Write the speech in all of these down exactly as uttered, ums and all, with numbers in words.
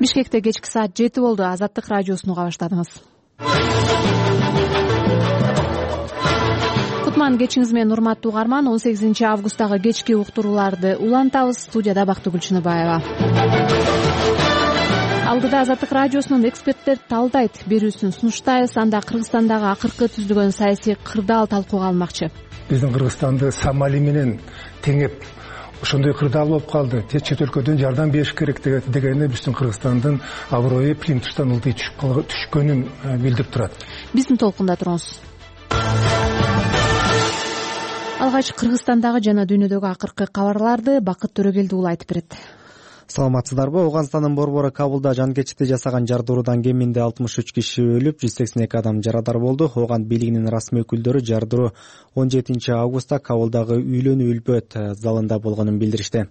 Бишкекте кечки саат жети болду. Азаттык радиосуну уга баштадыңыз. Кутман кечиңиз менен урматтуу угарман. он сегизинчи августтагы кечки уктурууларды улантабыз. Студияда Бактыгүл Чыныбаева. Алдыда Азаттык радиосунун эксперттер талдайт берүүсүн сунуштайбыз. Анда Кыргызстандагы акыркы түзүлгөн саясий кырдаал талкууга алынмакчы. Биздин Кыргызстанды Сомали менен теңеп ошондой кырдаал болуп калды. Чет өлкөдөн жардам бериш керек дегенде биздин Кыргызстандын аброю плинтуштан ылдый түшкөнүн билдирип турат. Биздин толкунда туруңуз. Алгач Кыргызстандагы жана дүйнөдөгү акыркы кабарларды Бакыт Төрөгелди улайтып берет. Саламатсыздарбы? Ауганстандын борбору Кабулда жан кечти жасаган жардыруудан кеминде алтымыш үч киши өлүп, жүз сексен эки адам жарадар болду. Ооган бийлигинин расмий өкүлдөрү жардыруу он жетинчи августта Кабулдагы үйлөнүү үлбөт залында болгонун билдиришти.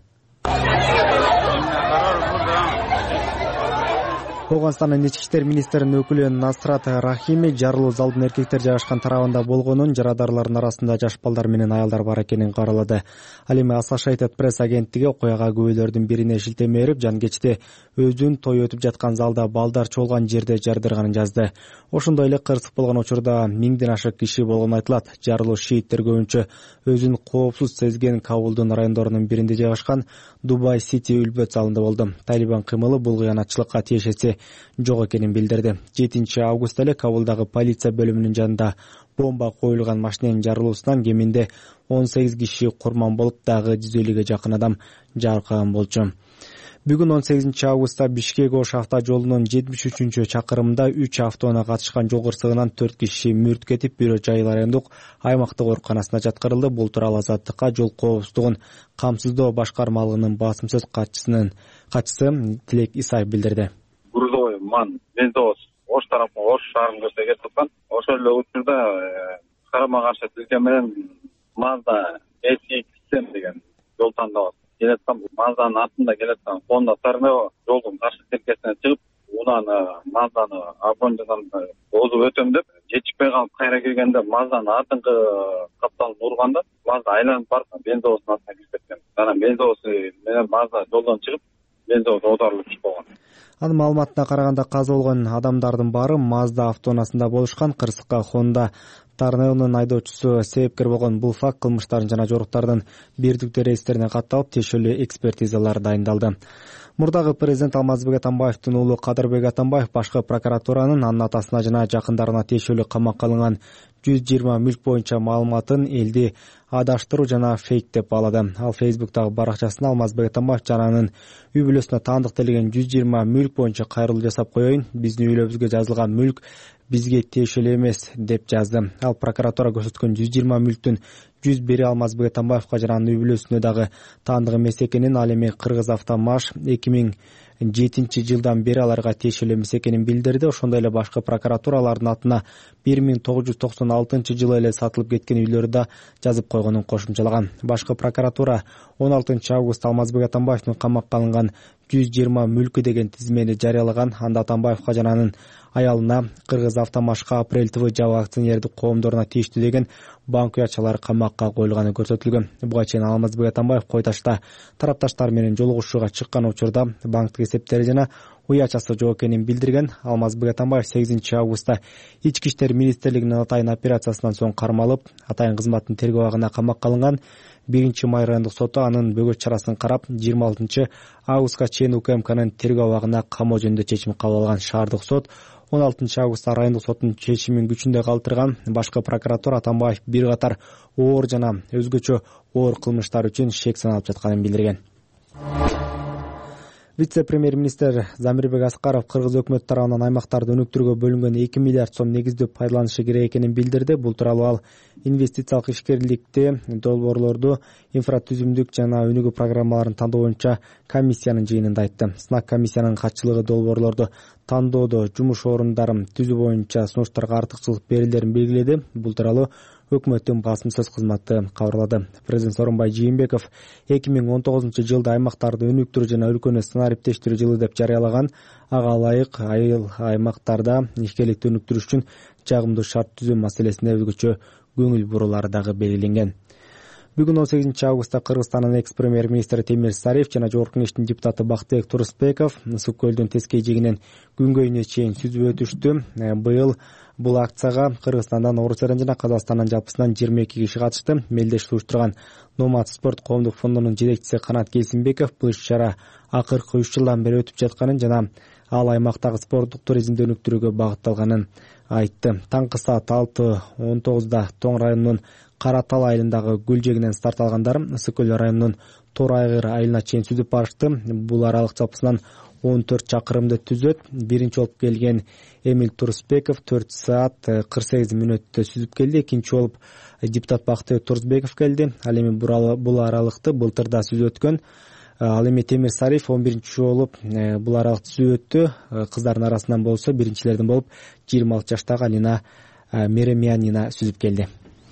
Ауганстандын ички иштер министринин өкүлү Насрат Рахими жарылуу залдын эркектер жайгашкан тарабында болгонун, жарадарлардын арасында жаш балдар менен аялдар бар экенин каралады. Ал эми Associated Press агенттиги окуяга күбөлөрдүн бирине шилтеме берип, жан кечти өзүн той өтүп жаткан залда балдар чогулган жерде жардырганын жазды. Ошондой эле кырсык болгон учурда миңден ашык киши болгону айтылат. Жарылуу шииттер көбүнчө өзүн коопсуз сезген Кабулдун райондорунун биринде жайгашкан Дубай Сити үлбөт залында болду. Талибан кыймылы бул кыянатчылыкка тиешеси жок экенин билдирди. жетинчи августта эле Кабулдагы полиция бөлүмүнүн жанында бомба коюлган машиненин жарылуусунан кеминде он сегиз киши курман болуп, дагы жүз элүүгө жакын адам жаракат болчу. Бүгүн он сегизинчи августта Бишкек-Ош автожолунун жетимиш үчүнчү чакырымында үч автоунаа катышкан жол кырсыгынан төрт киши мүрт кетип, бирөө жайыл райондук аймактык ооруканасына жаткырылды. Бул тууралуу Азаттыкка жол коопсуздугун камсыздоо башкармалыгынын басым сөз катчысынын катчысы Тилек Исаев билдирди. Грузовой ман бензовоз Ош тарапына, Ош шаарына кетип аткан. Ошол эле учурда карама каршы тилке менен Mazda эс икс деген жол тандап келаткан. Мазданы артында келаткан Honda Tornado жолдун каршы тилкесине чыгып, унаны Мазданы обгондон озуп өтөм деп жетишпей калып, кайра киргенде Мазданы артыңкы капталын урганда, Mazda айланып барып бензовоздун артына кирип кеткен. Анан бензовоз менен Mazda жолдон чыгып, бензовоз оодарылып түшүп калган. Анын маалыматына караганда каза болгон адамдардын баары Mazda автоунаасында болушкан. Кырсыкка Honda Tornado'нун айдоочусу себепкер болгон бул факт кылмыштардын жана жоруктардын бирдиктүү рейстерине катталып, тиешелүү экспертизалар дайындалды. Мурдагы президент Алмазбек Атамбаевдин уулу Кадырбек Атамбаев башкы прокуратуранын анын атасына жана жакындарына тиешелүү камакка алынган жүз жыйырма мүлк боюнча маалыматын элди адаштыруу жана фейк деп баалады. Ал Facebook'тагы баракчасына Алмазбек Атамбаев жана анын үй бүлөсүнө таандык делеген жүз жыйырма мүлк боюнча кайрылуу жасап коеюн, биздин үйлөрүбүзгө жазылган мүлк бизге тиешелүү эмес деп жазды. Ал прокуратура көрсөткөн жүз жыйырма мүлктүн жүз бири Алмазбек Атамбаевка жана анын үй бүлөсүнө дагы таандык эмес экенин, ал эми Кыргызавтомаш эки миң жетинчи жылдан бери аларга тиешелүү эмес экенин билдирди. Ошондой эле башкы прокуратуралардын атына бир миң тогуз жүз токсон алтынчы жылы эле сатылып кеткен үйлөрү да жазып койгонун кошумчалаган. Башкы прокуратура он алтынчы август Алмазбек Атамбаевдин камакка алынган жүз жыйырма мүлкү деген тизмени жарыялаган. Анда Атамбаевка жана анын аялына, Кыргызавтомашка, Апрель ТВ жабык акционердик коомдоруна тийиштүү деген банк уячалары камакка коюлганы көрсөтүлгөн. Буга чейин Алмазбек Атамбаев Койташта тарапташтар менен жолугушууга чыккан учурда банктык эсептери жана уячасы жок экенин билдирген. Алмазбек Атамбаев сегизинчи августта ички иштер министрлигинин атайын операциясынан соң кармалып, атайын кызматтын тергөө абагына камакка алынган. биринчи май райондук соту анын бөгөт чарасын карап, жыйырма алтынчы августка чейин УКМКнын тергөө абагына камоо жөнүндө чечим кабыл алган. Шаардык сот он алтынчы августта райондук соттун чечимин күчүндө калтырган. Башкы прокуратура Атамбаев бир катар оор жана өзгөчө оор кылмыштар үчүн шек саналып жатканын билдирген. Вице-премьер-министр Замирбек Аскаров Кыргыз өкмөтү тарабынан аймактарды өнүктүрүүгө бөлүнгөн эки миллиард сом негиздөө пайдаланышы керек экенин билдирди. Бул тууралуу ал инвестициялык ишкерликти, долбоорлорду, инфратүзүмдүк жана өнүгүү программаларын тандоо боюнча комиссиянын жыйынында айтты. Сынак комиссиянын катчылыгы долбоорлорду тандоодо жумуш орундарын түзүү боюнча сунуштарга артыкчылык берилерин белгиледи. Бул тууралуу өкмөттүн басым сөз кызматы кабарлады. Президент Сооронбай Жээнбеков эки миң он тогузунчу жылда аймактарды өнүктүрүү жана өлкөнү сценариптештирүү жылы деп жарыялаган. Ага ылайык айыл аймактарда ишкерликти өнүктүрүш үчүн жагымдуу шарт түзүү маселесине өзгөчө көңүл бурулары дагы белгиленген. Бүгүн он сегизинчи августта Кыргызстандын экс премьер-министри Темир Сариев жана Жогорку Кеңештин депутаты Бактыбек Турусбеков Ысык көлдүн тескей жигинен күнгөйүнө чейин сүзүп өтүштү. Быйыл бул акцияга Кыргызстандан, Орус элинен жана Казакстандын жалпысынан жыйырма эки киши катышты. Мелдештик уюштурган Номад спорт коомдук фондунун жетекчиси Канат Кейсимбеков бул иш-чара акыркы үч жылдан бери өтүп жатканын жана ал аймактагы спорттук туризмди өнүктүрүүгө багытталганын айтты. Таңкы саат алты он тогузда Тоң районунун Кара Тал айылындагы гүл жегинен старт алгандар Ысык көл районунун Тор Айгыр айылына чейин сүзүп барышты. Бул аралык жалпысынан он төрт чакырымды түзөт. Биринчи болуп келген Эмил Турусбеков төрт саат кырк сегиз мүнөттө сүзүп келди. Экинчи болуп депутат Бактыбек Турусбеков келди. Ал эми бул аралыкты былтыр да сүзүп өткөн. Ал эми Темир Сариев он биринчи болуп бул аралыкты сүзүп өттү. Кыздардын арасынан болсо биринчилерден болуп жыйырма алты жаштагы Алина Меремиянина сүзүп келди.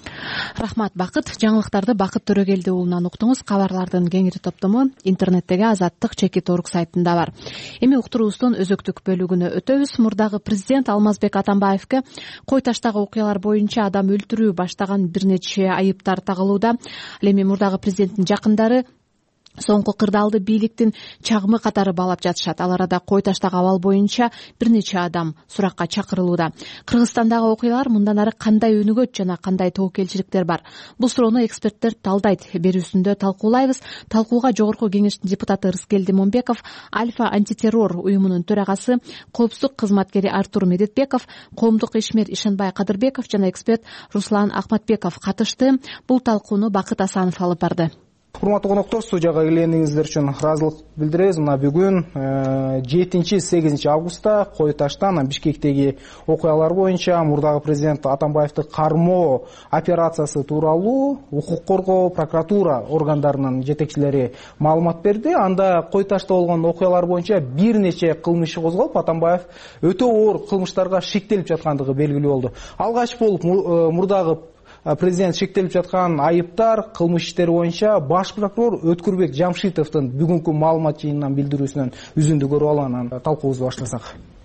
Рахмат, Бакыт. Жаңылыктарды Бакыт Төрөгелди уулунан уктуңуз. Кабарлардын кеңири топтому интернеттеги Азаттык чекит орг сайтында бар. Эми уктуруубуздун өзөктүк бөлүгүнө өтөбүз. Мурдагы президент Алмазбек Атамбаевге Кой Таштагы окуялар боюнча адам өлтүрүү баштаган бир нече айыптар тагылууда. Ал эми мурдагы президенттин жакындары соңку кырдаалды бийликтин чагымы катары баалап жатышат. Ал арада Кой Таштагы абал боюнча бир нече адам суракка чакырылууда. Кыргызстандагы окуялар мындан ары кандай өнүгөт жана кандай тобокелчиликтер бар? Бул суроону эксперттер талдайт берүүсүндө талкуулайбыз. Талкууга Жогорку Кеңештин депутаты Рыскелди Момбеков, Альфа антитеррор уюмунун төрагасы, коопсуздук кызматкери Артур Медетбеков, коомдук ишмер Ишенбай Кадырбеков жана эксперт Руслан Ахматбеков катышты. Бул талкууну Бакыт Асанов алып барды. Урматтуу коноктор, студияга келгениңиздер үчүн ыраазылык билдиребиз. Мына бүгүн жетинчи сегизинчи августта Кой Таштан Бишкектеги окуялар боюнча мурдагы президент Атамбаевди кармоо операциясы тууралуу укук коргоо, прокуратура органдарынын жетекчилери маалымат берди. Анда Кой Ташта болгон окуялар боюнча бир нече кылмыш козголуп, Атамбаев өтө оор кылмыштарга шектелип жаткандыгы белгилүү болду. Алгач болуп мурдагы президент шектелип жаткан айыптар, кылмыш иштери боюнча баш прокурор Өткүрбек Жамшитовдун бүгүнкү маалымат жыйынынан билдирүүсүнөн үзүндү көрүп алып анан талкуубузду баштасак.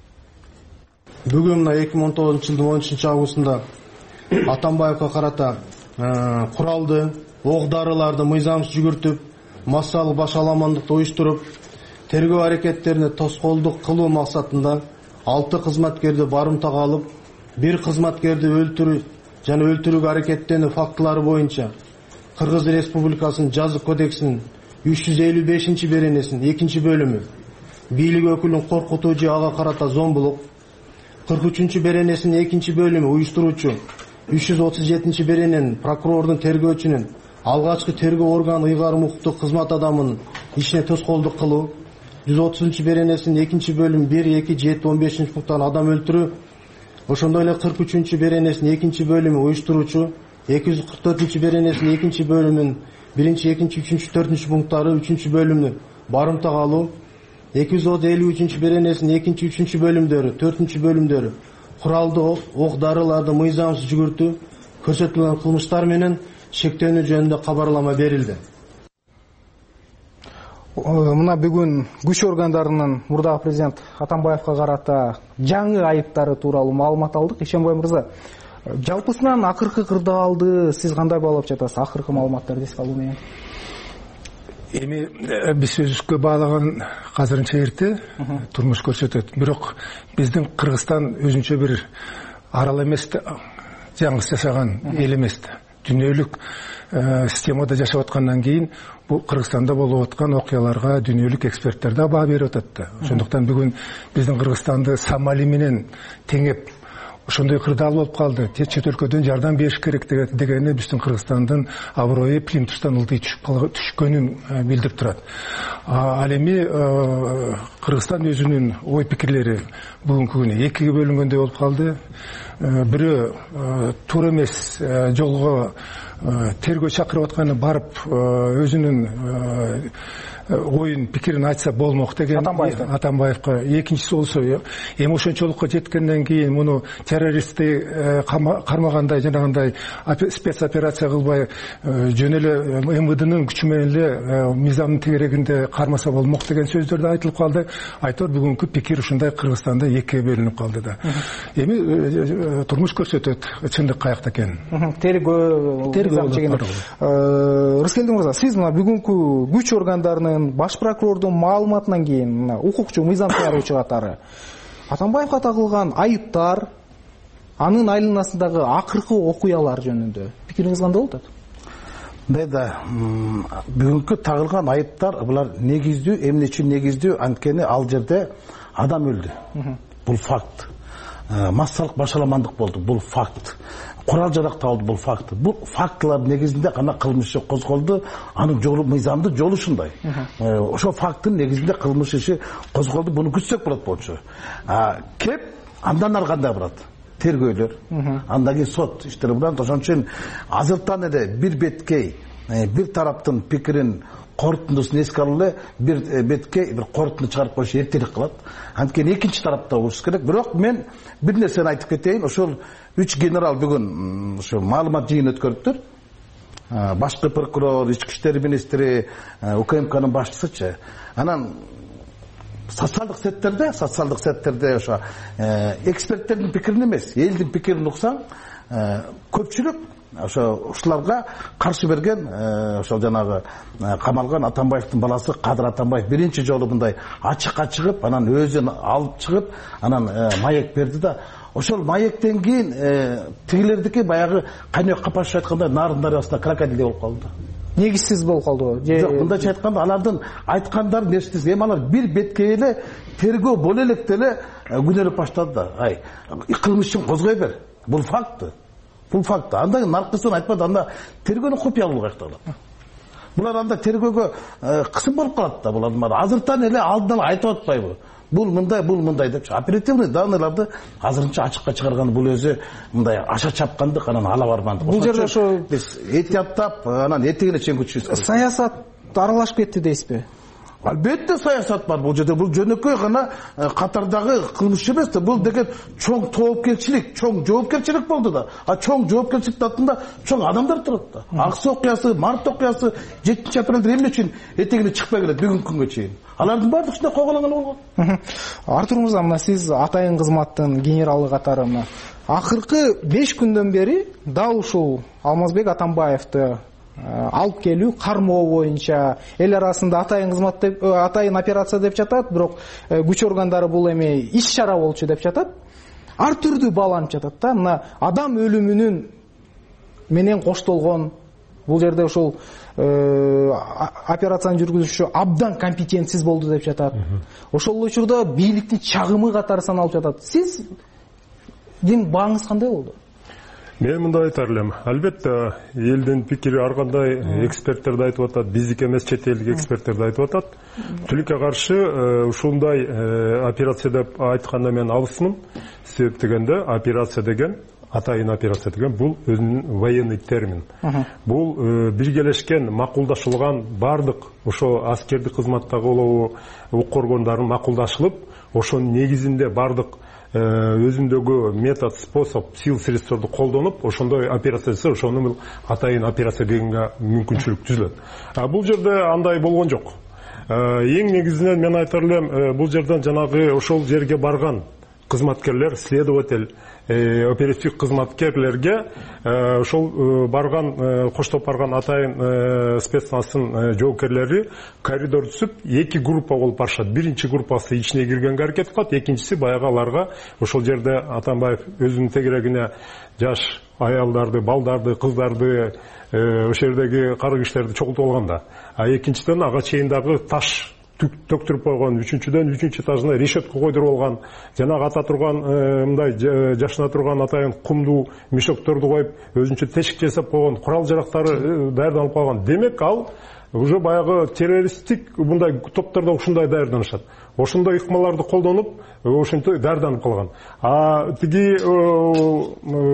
Бүгүн мына эки миң он тогузунчу жылдын он үчүнчү августунда Атамбаевга карата куралды, ок дарыларды мыйзамсыз жүгүртүп, массалык баш аламандыкты уюштуруп, тергөө аракеттерине тоскоолдук кылуу максатында алты кызматкерди барымтага алып, бир кызматкерди өлтүрүү жана өлтүрүүгө аракеттенүү фактылары боюнча Кыргыз Республикасынын жазык кодексинин үч жүз элүү бешинчи беренесинин экинчи бөлүмү бийлик өкүлүн коркутуу же ага карата зомбулук, кырк үчүнчү беренесинин экинчи бөлүмү уюштуруучу, үч жүз отуз жетинчи берененин прокурордун тергөөчүнүн алгачкы тергөө органы ыйгарым укуктук кызмат адамынын ишине тоскоолдук кылуу, жүз отузунчу беренесинин экинчи бөлүмү бир, эки, жети, он бешинчи пункттарын адам өлтүрүү, ошондой эле кырк үчүнчү беренесинин экинчи бөлүмү уюштуруучу, эки жүз кырк төртүнчү беренесинин экинчи бөлүмүнүн биринчи, экинчи, үчүнчү, төртүнчү пункттары үчүнчү бөлүмүнү барымтага алуу, эки жүз элүү үчүнчү беренесинин экинчи, үчүнчү бөлүмдөрү, төртүнчү бөлүмдөрү куралды ок дарыларды мыйзамсыз жүгүртүү көрсөтүлгөн кылмыштар менен шектенүү жөнүндө кабарлама берилди. Мына бүгүн күч органдарынын мурдагы президент Атамбаевга карата жаңы айыптары тууралуу маалымат алдык. Ишенбай мырза, жалпысынан акыркы кырдаалды сиз кандай баалап жатасыз? Акыркы маалыматтарды эске алуу менен. Эми биз өзүбүзгө баалаган азырынча эрте турмуш көрсөтөт. Бирок биздин Кыргызстан өзүнчө бир арал эмес да, жаңылыш жашаган эл эмес да. Дүйнөлүк системада жашап аткандан кийин бул Кыргызстанда болуп аткан окуяларга дүйнөлүк эксперттер да баа берип атат да. Ошондуктан бүгүн биздин Кыргызстанды Сомали менен теңеп ошондой кырдаал болуп калды. Чет өлкөдөн жардам бериш керек дегени биздин Кыргызстандын аброю плинтуштан ылдый түшкөнүн билдирип турат. Ал эми Кыргызстан өзүнүн ой пикирлери бүгүнкү күнү экиге бөлүнгөндөй болуп калды. Бирөө туура эмес жолго тергөө чакырып атканы барып өзүнүн ойын пикирин айтса болмок деген Атамбаевка. Экинчиси болсо эми ошончолукка жеткенден кийин муну террористти кармагандай жанагындай спецоперация кылбай жөн эле эм вэ дэнин күчү менен эле мыйзамдын тегерегинде кармаса болмок деген сөздөр да айтылып калды. Айтор бүгүнкү пикир ушундай Кыргызстанда экиге бөлүнүп калды да. Эми турмуш көрсөтөт чындык каякта экенин. Тергөө Рыскелди мырза, сиз мына бүгүнкү күч органдарынын, баш прокурордун маалыматынан кийин укукчу мыйзам чыгаруучу катары Атамбаевга тагылган айыптар, анын айланасындагы акыркы окуялар жөнүндө пикириңиз кандай болот? Мында бүгүнкү тагылган айыптар булар негиздүү, эмне үчүн негиздүү? Анткени ал жерде адам өлдү. Бул факт. Массалык башаламандык болду. Бул факт. Курал жарак табылды. Бул факт. Бул фактылар негизинде гана кылмыш иши козголду. Анын жолу мыйзамдын жолу ушундай. Ошо факттын негизинде кылмыш иши козголду. Буну күтсөк болот болчу. Кеп андан ары кандай барат? Тергөөлөр, андан кийин сот иштери булат. Ошон үчүн азыртан эле бир беткей, бир тараптын пикирин корутундусун эске алып эле бир бетке бир корутунду чыгарып коюш эртерээк кылат. Анткени экинчи тарапта болуш керек. Бирок мен бир нерсени айтып кетейин. Ошол үч генерал бүгүн ошо маалымат жыйын өткөрүптүр. Башкы прокурор, ички иштер министри, У К М Кнын башчысычы. Анан социалдык сеттерде, социалдык сеттерде ошо эксперттердин пикирин эмес, элдин пикирин уксаң, көпчүлүк ошо ушуларга каршы берген, ошол жанагы камалган Атамбаевдин баласы Кадыр Атамбаев биринчи жолу мындай ачыкка чыгып, анан өзүн алып чыгып, анан маек берди да, ошол маектен кийин тигилердики баягы Канек Капашев айткандай нарын дарыясында крокодилдей болуп калды. Негизсиз болуп калдыбы? Жок, мындайча айтканда алардын айткандары нерсесиз. Эми алар бир бетке эле тергөө боло электе эле күнөөлөп баштады да. Ай, кылмыш ишин козгой бер. Бул факт. Бул факт. Андан наркысын айтпады, анда тергөөнү купуялуу каякталат. Булар анда тергөөгө кысым болуп калат да, булар азыртан эле алдынан айтып атпайбы? Бул мындай, бул мындай деп оперативный данныйларды азырынча ачыкка чыгарган бул өзү мындай аша чапкандык, анан ала бармандык. Бул жерде ошо биз этияттап, анан этегине чейин күчүбүз. Саясат аралашып кетти дейсизби? Албетте саясат бар бул жерде. Бул жөнөкөй гана катардагы кылмыш эмес да. Бул деген чоң тоопкерчилик, чоң жоопкерчилик болду да. А чоң жоопкерчиликтин артында чоң адамдар турат да. Аксы окуясы, март окуясы жетинчи апрелде эмне үчүн этегине чыкпай келет бүгүнкү күнгө чейин? Алардын баардыгы ушундай койголаган болгон. Артур мырза, мына сиз атайын кызматтын генералы катары мына акыркы беш күндөн бери дал ушул Алмазбек Атамбаевди алып келүү, кармоо боюнча эл арасында атайын кызмат деп, атайын операция деп жатат, бирок күч органдары бул эми иш чара болчу деп жатат. Ар түрдүү бааланып жатат да. Мына адам өлүмүнүн менен коштолгон, бул жерде ушул операцияны жүргүзүүчү абдан компетентсиз болду деп жатат. Ошол учурда бийликтин чагымы катары саналып жатат. Сиздин бааңыз кандай болду? Мен мындай айтар элем. Албетте элдин пикири ар кандай эксперттер да айтып атат, биздики эмес чет элдик эксперттер да айтып атат. Тилекке каршы ушундай операция деп айтканда мен алысмын. Себеп дегенде операция деген, атайын операция деген бул өзүнүн военный термин. Бул биргелешкен, макулдашылган бардык ошо аскердик кызматтагы болобу, укук органдарын макулдашылып, ошонун негизинде бардык өзүндөгү метод, способ, сил, средстволорду колдонуп, ошондой операция жасаса, ошону атайын операция дегенге мүмкүнчүлүк түзүлөт. А бул жерде андай болгон жок. Эң негизинен мен айтар элем, бул жерден жанагы ошол жерге барган кызматкерлер, следователь, оперативдик кызматкерлерге ошол барган, коштоп барган атайын спецназтын жоокерлери коридор түзүп, эки группа болуп барышат. Биринчи группасы ичине киргенге аракет кылат, экинчиси баягы аларга ошол жерде Атамбаев өзүнүн тегерегине жаш аялдарды, балдарды, кыздарды, ошол жердеги кары кишилерди чогултуп алган да. А экинчиден ага чейин дагы таш төктүрүп койгон, үчүнчүдөн үчүнчү этажына решетка койдуруп алган, жанагы ата турган мындай жашына турган атайын кумдуу мешокторду коюп, өзүнчө тешик жасап койгон, курал жарактары даярданып калган. Демек, ал уже баягы террористтик мындай топтордо ушундай даярданышат. Ошондой ыкмаларды колдонуп, ошентип даярданып калган. А тиги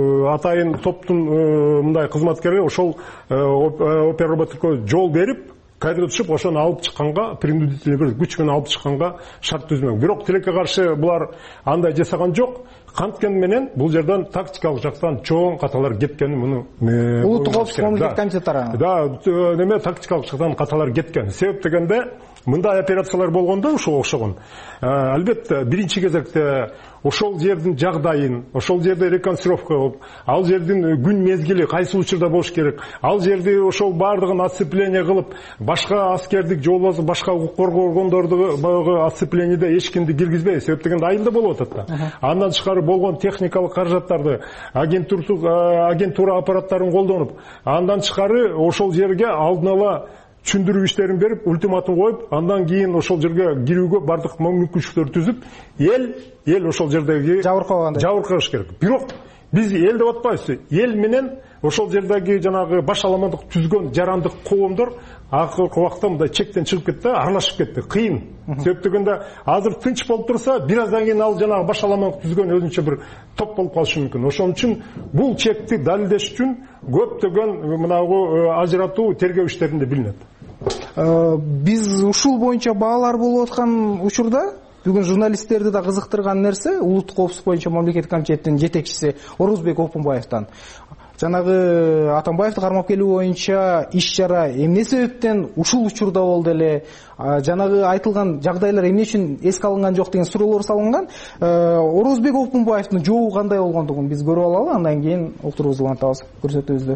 атайын топтун мындай кызматкери ошол оперработкага жол берип, кайдыгы түшүп ошону алып чыкканга принудительный бир күч менен алып чыкканга шарт түзмөк. Бирок тилекке каршы булар андай жасаган жок. Канткени менен бул жерден тактикалык жактан чоң каталар кеткени муну улуттук коопсуздук мамлекеттик комитет тарабынан. Да, неме тактикалык жактан каталар кеткен. Себеп дегенде мындай операциялар болгондо ушул окшогон. Албетте биринчи кезекте ошол жердин жагдайын, ошол жерде реконструировка кылып, ал жердин күн мезгили кайсы учурда болуш керек, ал жерди ошол бардыгын оцепление кылып, башка аскердик же болбосо башка укук коргоо органдорду баягы оцеплениеде эч кимди киргизбей, себеп дегенде айылда болуп атат да. Андан тышкары болгон техникалык каражаттарды, агентура аппараттарын колдонуп, андан тышкары ошол жерге алдын ала түшүндүрүү иштерин берип, ультиматум коюп, андан кийин ошол жерге кирүүгө бардык мүмкүнчүлүктөрдү түзүп, эл эл ошол жердеги жабыркагандай жабыркаш керек. Бирок биз эл деп атпайбыз. Эл менен ошол жердеги жанагы баш аламандык түзгөн жарандык коомдор акыркы убакта мындай чектен чыгып кетти, аралашып кетти. Кыйын. Себеп дегенде азыр тынч болуп турса, бир аздан кийин ал жанагы баш аламандык түзгөн өзүнчө бир топ болуп калышы мүмкүн. Ошон үчүн бул чекти далилдеш үчүн көптөгөн мынагы ажыратуу тергөө иштеринде билинет. Биз ушул боюнча баалар болуп аткан учурда бүгүн журналисттерди да кызыктырган нерсе улуттук коопсуздук боюнча мамлекеттик комитеттин жетекчиси Орозбек Опунбаевден жанагы Атамбаевди кармап келүү боюнча иш чара эмне себептен ушул учурда болду эле, жанагы айтылган жагдайлар эмне үчүн эске алынган жок деген суроолор салынган. Орозбек Опунбаевдин жообу кандай болгондугун биз көрүп алалы, андан кийин уктуруубузду улантабыз, көрсөтөбүз.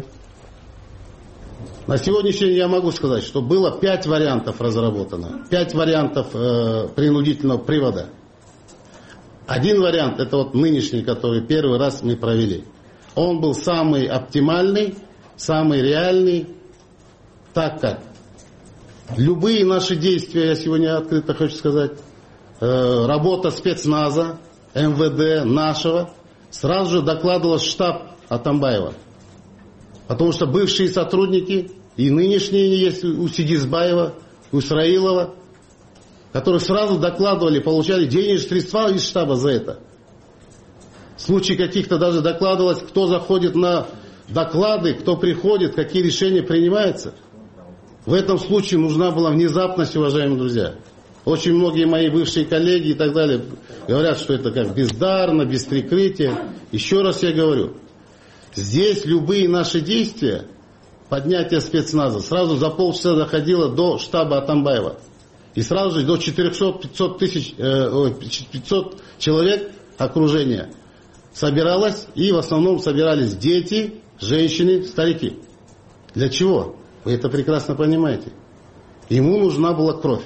На сегодняшний день я могу сказать, что было пять вариантов разработано, пять вариантов э, принудительного привода. Один вариант, это вот нынешний, который первый раз мы провели. Он был самый оптимальный, самый реальный, так как любые наши действия, я сегодня открыто хочу сказать, э, работа спецназа, эм вэ дэ нашего, сразу же докладывалась штаб Атамбаева. Потому что бывшие сотрудники и нынешние есть у Сигизбаева, у Исраилова, которые сразу докладывали, получали денежные средства из штаба за это. В случае каких-то даже докладывалось, кто заходит на доклады, кто приходит, какие решения принимаются. В этом случае нужна была внезапность, уважаемые друзья. Очень многие мои бывшие коллеги и так далее говорят, что это как бездарно, без прикрытия. Еще раз я говорю. Здесь любые наши действия, поднятие спецназа, сразу за полчаса доходило до штаба Атамбаева. И сразу же до четырёхсот-пятисот тысяч, э, пятьсот человек окружения собиралось, и в основном собирались дети, женщины, старики. Для чего? Вы это прекрасно понимаете. Ему нужна была кровь.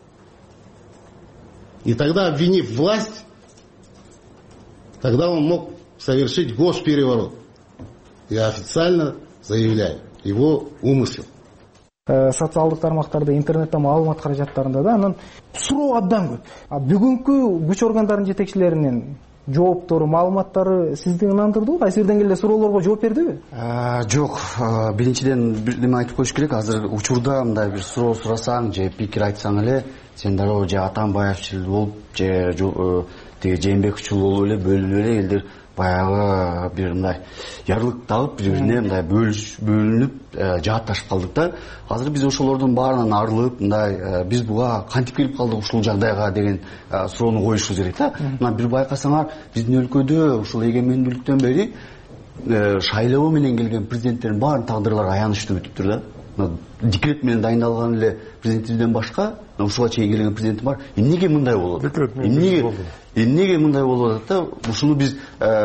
И тогда, обвинив власть, тогда он мог совершить госпереворот. Я официально заявляю его умысел. Социалдык тармактарда, интернетте маалымат каражаттарында да анан суроо абдан көп. А бүгүнкү күч органдарынын жетекчилеринин жооптору, маалыматтары сизди ынандырдыбы? Кайсы бир деңгээлде суроолорго жооп бердиби? Жок, биринчиден бир неме айтып коюш керек. Азыр учурда мындай бир суроо сурасаң же пикир айтсаң эле, сен дароо же Атамбаевчыл болуп, же тиги Жээнбековчул болуп эле бөлүнүп эле элдер баягы бир мындай ярлык тагып бири-бирине мындай бөлүнүп жаатташып калдык да. Азыр биз ошолордун баарынан арылып, мындай биз буга кантип келип калдык ушул жагдайга деген суроону коюшубуз керек да. Мына бир байкасаңар, биздин өлкөдө ушул эгемендүүлүктөн бери шайлоо менен келген президенттердин баарын тагдырлары аянычтуу бүтүптүр да. Декрет менен дайындалган эле президентибизден башка ушуга чейин келген президент бар. Эмнеге мындай болот? Эмнеге эмнеге мындай болуп атат да? Ушуну биз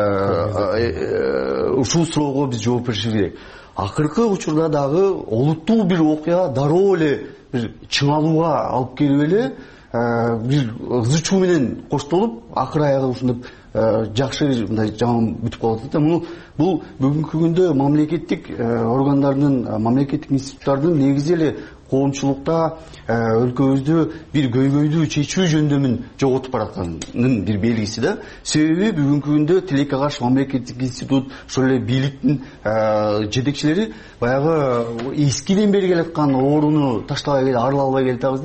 ушул суроого биз жооп беришибиз керек. Акыркы учурда дагы олуттуу бир окуя дароо эле бир чыңалууга алып келип эле бир ызы чуу менен коштолуп, акыр аягы ушундай жакшы мындай жаман бүтүп калып атат да. Муну бул бүгүнкү күндө мамлекеттик органдардын, мамлекеттик институттардын негизи эле коомчулукта өлкөбүздө бир көйгөйдү чечүү жөндөмүн жоготуп баратканынын бир белгиси да. Себеби бүгүнкү күндө тилекке каршы мамлекеттик институт, ошол эле бийликтин жетекчилери баягы эскиден бери келаткан ооруну таштабай арыла албай келатабыз да.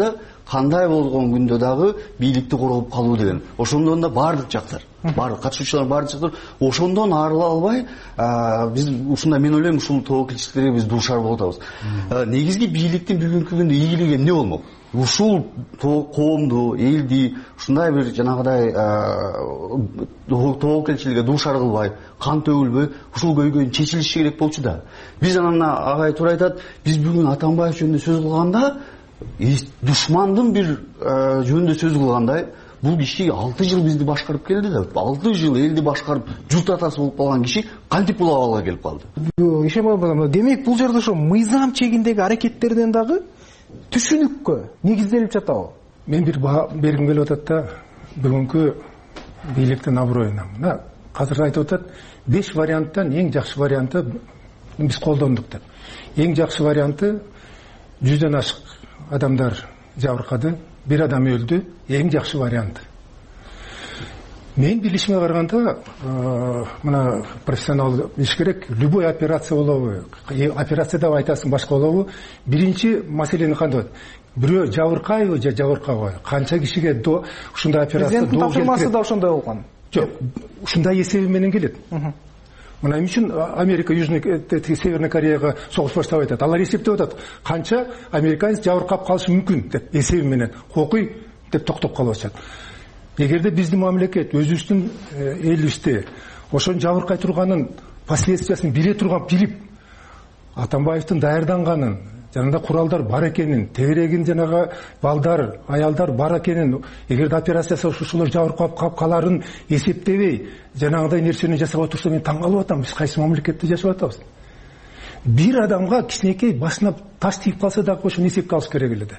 кандай болгон күндө дагы бийликти коргоп калуу деген. Ошондон да бардык жактар, бардык катышуучулар бардык жактар ошондон арыла албай, биз ушундай мен ойлойм ушул тобокелчиликтерге биз дуушар болуп атабыз. Негизги бийликтин бүгүнкү күндө ийгилиги эмне болмок? Ушул коомду, элди ушундай бир жанагыдай тобокелчиликке дуушар кылбай, кан төгүлбөй, ушул көйгөйүн чечилиши керек болчу да. Биз анан агай туура айтат, биз бүгүн Атамбаев жөнүндө сөз кылганда, душмандын бир жөнүндө сөз кылгандай, бул киши алты жыл бизди башкарып келди да, алты жыл элди башкарып, журт атасы болуп калган киши кантип бул абалга келип калды? Ишенбай мырза, демек бул жерде ошо мыйзам чегиндеги аракеттерден дагы түшүнүккө негизделип жатабы? Мен бир баа бергим келип атат да, бүгүнкү бийликтин аброюна. Мына азыр айтып атат, беш варианттан эң жакшы варианты биз колдондук деп. Эң жакшы варианты жүздөн ашык адамдар жабыркады, бир адам өлдү, эң жакшы вариант. Мен билишиме караганда, мына профессионал иш керек, любой операция болобу, операцияда айтасың башка болобу, биринчи маселени кандай болот? Бирөө жабыркайбы же жабыркабайбы? Канча кишиге ушундай операция президенттин тапшырмасы да ошондой болгон. Жок, ушундай эсеби менен келет. Мына үчүн Америка, Южный, Северный Кореяга согуш баштап айтат. Алар эсептеп атат, канча американец жабыркап калышы мүмкүн деп эсеби менен окуй деп токтоп калып атышат. Эгерде биздин мамлекет өзүбүздүн элибизде ошон жабыркай турганын последствиясын биле турган, билип Атамбаевдин даярданганын, жанында куралдар бар экенин, тегерегин жанагы балдар, аялдар бар экенин, эгерде операциясы ушулар жабыркап каларын эсептебей, жанагыдай нерсени жасап отурса, мен таң калып атам, биз кайсы мамлекетте жашап атабыз? Бир адамга кичинекей башына таш тийип калса дагы ошону эсепке алыш керек эле да.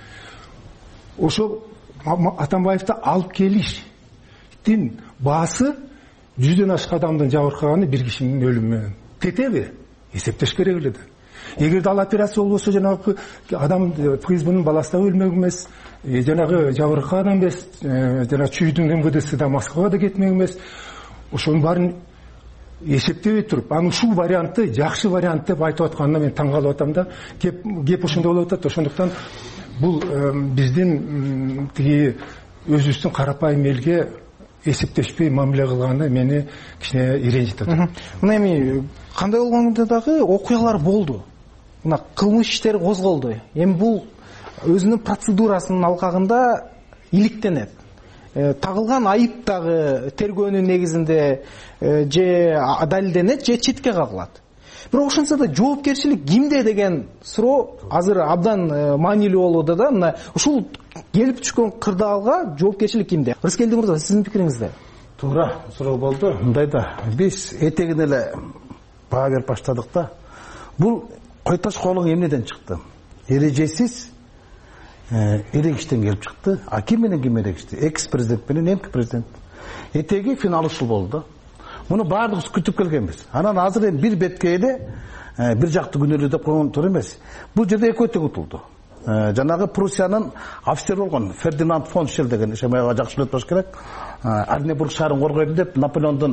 Ошо Атамбаевди алып келиштин баасы жүздөн ашык адамдын жабыркаганы бир кишинин өлүмү менен тетеби? Эсептеш керек эле да. Эгерде ал операция болбосо, жанагы адам ФСБнын баласы да өлмөк эмес, жанагы жабыркаган эмес, жана чүйдүн МВДси да Москвага да кетмек эмес. Ошонун баарын эсептебей туруп, анын ушул вариантты жакшы вариант деп айтып атканына мен таң калып атам да. Кеп кеп ошондой болуп атат. Ошондуктан бул биздин тиги өзүбүздүн карапайым элге эсептешпей мамиле кылганы мени кичине иренжитип атат. Мына эми кандай болгондо дагы окуялар болду. Мына кылмыш иштери козголду. Эми бул өзүнүн процедурасынын алкагында иликтенет. Тагылган айып дагы тергөөнүн негизинде же далилденет, же четке кагылат. Бирок ошонсо да жоопкерчилик кимде деген суроо азыр абдан маанилүү болууда да. Мына ушул келип түшкөн кырдаалга жоопкерчилик кимде? Рыскелди мырза, сиздин пикириңизде? Туура суроо болду. Мындайда биз этегине эле баа берип баштадык да. Бул Койташ коолугу эмнеден чыкты? Эрежесиз эрегиштен келип чыкты. А ким менен ким эрегишти? Экс-президент менен эмки президент. Этеги финал ушул болду. Муну баардыгыбыз күтүп келгенбиз. Анан азыр эми бир бетке эле бир жакты күнөөлүү деп койгон туура эмес. Бул жерде экөө тең утулду. Жанагы Пруссиянын офицер болгон Фердинанд фон Шелл деген ишемайга жакшы билет болуш керек. Арнебург шаарын коргойт деп Наполеондун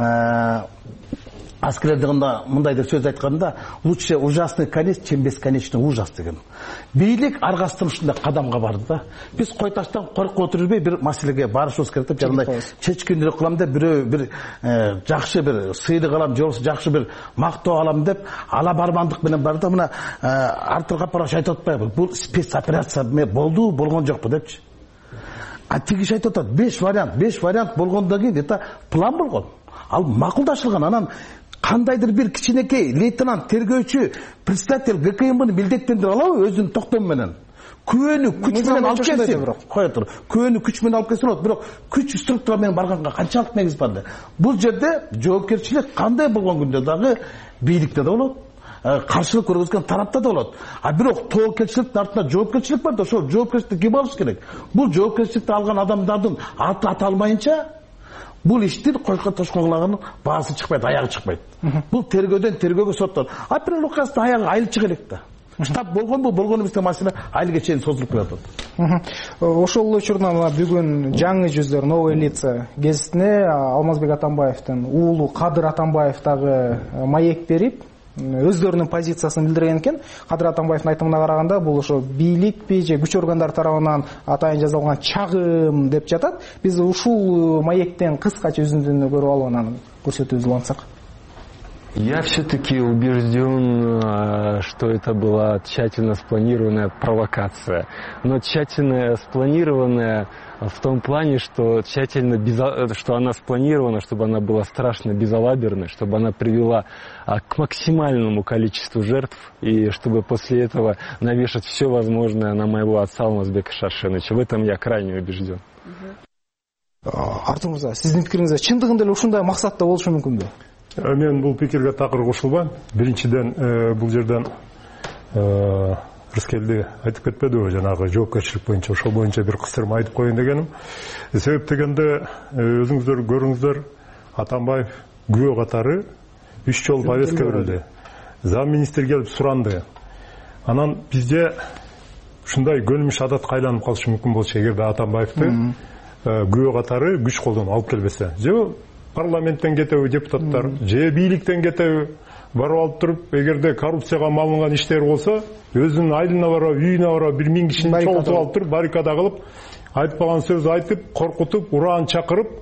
аскерлердигинде мындай деп сөз айтканда, лучше ужасный конец, чем бесконечный ужас деген. Бийлик аргастын ушундай кадамга барды да. Биз Койташтан коркуп отурбай бир маселеге барышыбыз керек деп, жандай чечкиндирик кылам деп, бирөө бир жакшы бир сыйлык алам, же болбосо жакшы бир мактоо алам деп ала бармандык менен барды да. Мына Артур Капараш айтып атпайбы? Бул спецоперация болду, болгон жокпу депчи. А тиги айтып атат, беш вариант, беш вариант болгондон кийин это план болгон. Ал макулдашылган. Анан кандайдыр бир кичинекей лейтенант, тергөөчү, председатель ГКМБны милдеттендирип алабы өзүнүн токтому менен? Күөнү күч менен алып келсин. Кое тур. Күөнү күч менен алып келсин болот, бирок күч структура менен барганга канчалык негиз бар? Бул жерде жоопкерчилик кандай болгон күндө дагы бийликте да болот, каршылык көргөзгөн тарапта да болот. А бирок тобокелчиликтин артында жоопкерчилик бар да, ошол жоопкерчиликти ким алыш керек? Бул жоопкерчиликти алган адамдардын аты аталмайынча бул иштин Койташ коогулагынын баасы чыкпайт, аягы чыкпайт. Бул тергөөдөн тергөөгө соттон. Апрель окуясынын аягы айыл чыга элек да. Штаб болгонбу, болгон эмес деген маселе айылга чейин созулуп келатат. Ошол учурда бүгүн жаңы жүздөр, новые лица гезитине Алмазбек Атамбаевдин уулу Кадыр Атамбаев дагы маек берип, өздөрүнүн позициясын билдирген экен. Кадыр Атамбаевдин айтымына караганда, бул ошо бийликпи же күч органдары тарабынан атайын жазылган чагым деп жатат. Биз ушул маектен кыскача үзүндүнү көрүп алып анан көрсөтүүбүздү улантсак. Я все-таки убежден, что это была тщательно спланированная провокация. Но тщательно спланированная в том плане, что тщательно безо... что она спланирована, чтобы она была страшно безалаберной, чтобы она привела к максимальному количеству жертв, и чтобы после этого навешать все возможное на моего отца Алмазбека Шаршеновича. В этом я крайне убежден. Артур мырза, сиздин пикириңизде чындыгында эле ушундай максатта болушу мүмкүнбү? Мен бул пикирге такыр кошулбайм. Биринчиден, бул жерден Рыскелди айтып кетпедиби, жанагы жоопкерчилик боюнча, ошол боюнча бир кысырма айтып коеюн дегеним. Себеп дегенде, өзүңүздөр көрүңүздөр, Атамбаев күбө катары үч жолу повестка берилди. Зам министр келип суранды. Анан бизде ушундай көнүмүш адат кайланып калышы мүмкүн болчу, эгерде Атамбаевди күбө катары күч колдонуп алып келбесе. Же парламенттен кетеби депутаттар, же бийликтен кетеби барып алып туруп, эгерде коррупцияга малынган иштер болсо, өзүнүн айылына барып, үйүнө барып, бир миң кишини чогултуп алып туруп, баррикада кылып, айтпаган сөз айтып, коркутуп, ураан чакырып,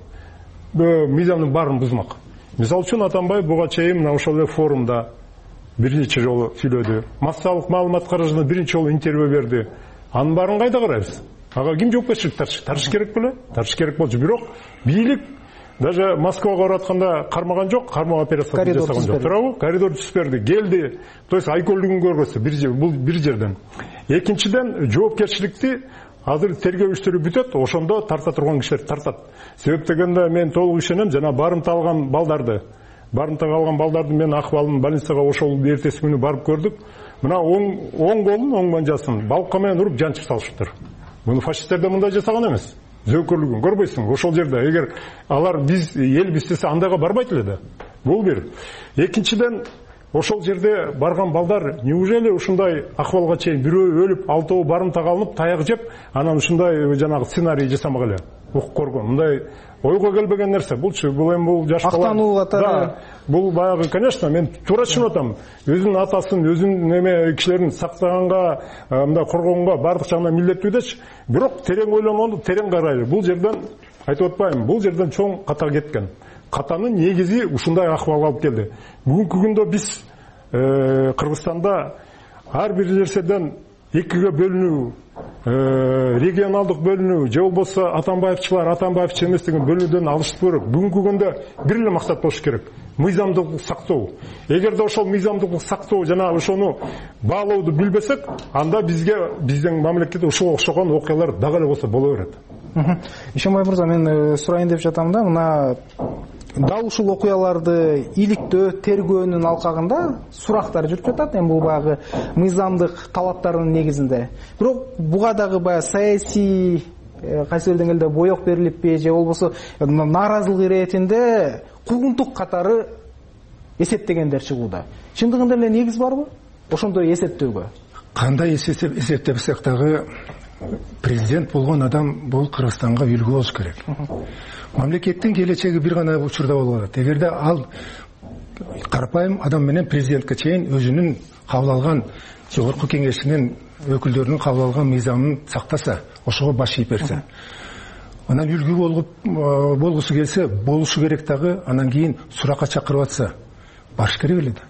мыйзамдын баарын бузмак. Мисалы үчүн Атамбаев буга чейин мына ошол эле форумда бир нече жолу сүйлөдү. Массалык маалымат каражына биринчи жолу интервью берди. Анын баарын кайда карайбыз? Ага ким жоопкерчилик тартыш? Тартыш керек беле? Тартыш керек болчу, бирок бийлик даже Москвага барып атканда кармаган жок, кармоо операциясын жасаган жок. Туурабы? Коридор түзүп берди, келди. То есть айкөлдүгүн көргөзсө бир жер, бул бир жерден. Экинчиден, жоопкерчиликти азыр тергөө иштери бүтөт, ошондо тарта турган кишилер тартат. Себеп дегенде мен толук ишенем, жана барымта алган балдарды, барымта алган балдарды мен акыбалын больницага ошол эртеси күнү барып көрдүк. Мына оң оң колун, оң манжасын балка менен уруп жанчып салышыптыр. Муну фашисттер да мындай жасаган эмес. Зөкөрлүгүн көрбөйсүң. Ошол жерде эгер алар биз эл бистесе андайга барбайт эле да. Бул бир. Экинчиден, ошол жерде барган балдар неужели ушундай акыбалга чейин бирөө өлүп, алтоо барымтага алынып, таяк жеп, анан ушундай жанагы сценарий жасамак эле. Укук көргөн. Мындай ойго келбеген нерсе. Булчу, бул эми бул жаш бала. Актануу катары. Бул баягы, конечно, мен туура түшүнүп атам. Өзүнүн атасын, өзүнүн эме кишилерин сактаганга, мындай коргогонго бардык жагынан милдеттүү дечи. Бирок терең ойлонгонду терең карайлы. Бул жерден айтып атпайм, бул жерден чоң ката кеткен. Катанын негизи ушундай акыбалга алып келди. Бүгүнкү күндө биз Кыргызстанда ар бир нерседен экиге бөлүнүү, регионалдык бөлүнүү, же болбосо Атамбаевчылар, Атамбаевчы эмес деген бөлүнүүдөн алышып көрөк. Бүгүнкү күндө бир эле максат болуш керек. Мыйзамдуулукту сактоо. Эгерде ошол мыйзамдуулукту сактоо жана ошону баалооду билбесек, анда бизге биздин мамлекетте ушуга окшогон окуялар дагы эле болсо боло берет. Ишенбай мырза, мен сурайын деп жатам да, мына дал ушул окуяларды иликтөө, тергөөнүн алкагында сурактар жүрүп жатат. Эми бул баягы мыйзамдык талаптардын негизинде. Бирок буга дагы баягы саясий кайсы бир деңгээлде боек берилиппи, же болбосо нааразылык иретинде куугунтук катары эсептегендер чыгууда. Чындыгында эле негиз барбы ошондой эсептөөгө? Кандай эсептесек дагы президент болгон адам бул Кыргызстанга үлгү болуш керек. Мамлекеттин келечеги бир гана учурда болот. Эгерде ал карапайым адам менен президентке чейин өзүнүн кабыл алган жогорку кеңешинин өкүлдөрүнүн кабыл алган мыйзамын сактаса, ошого баш ийип берсе, анан үлгү болуп болгусу келсе, болушу керек дагы, анан кийин суракка чакырып атса, баш керек эле да.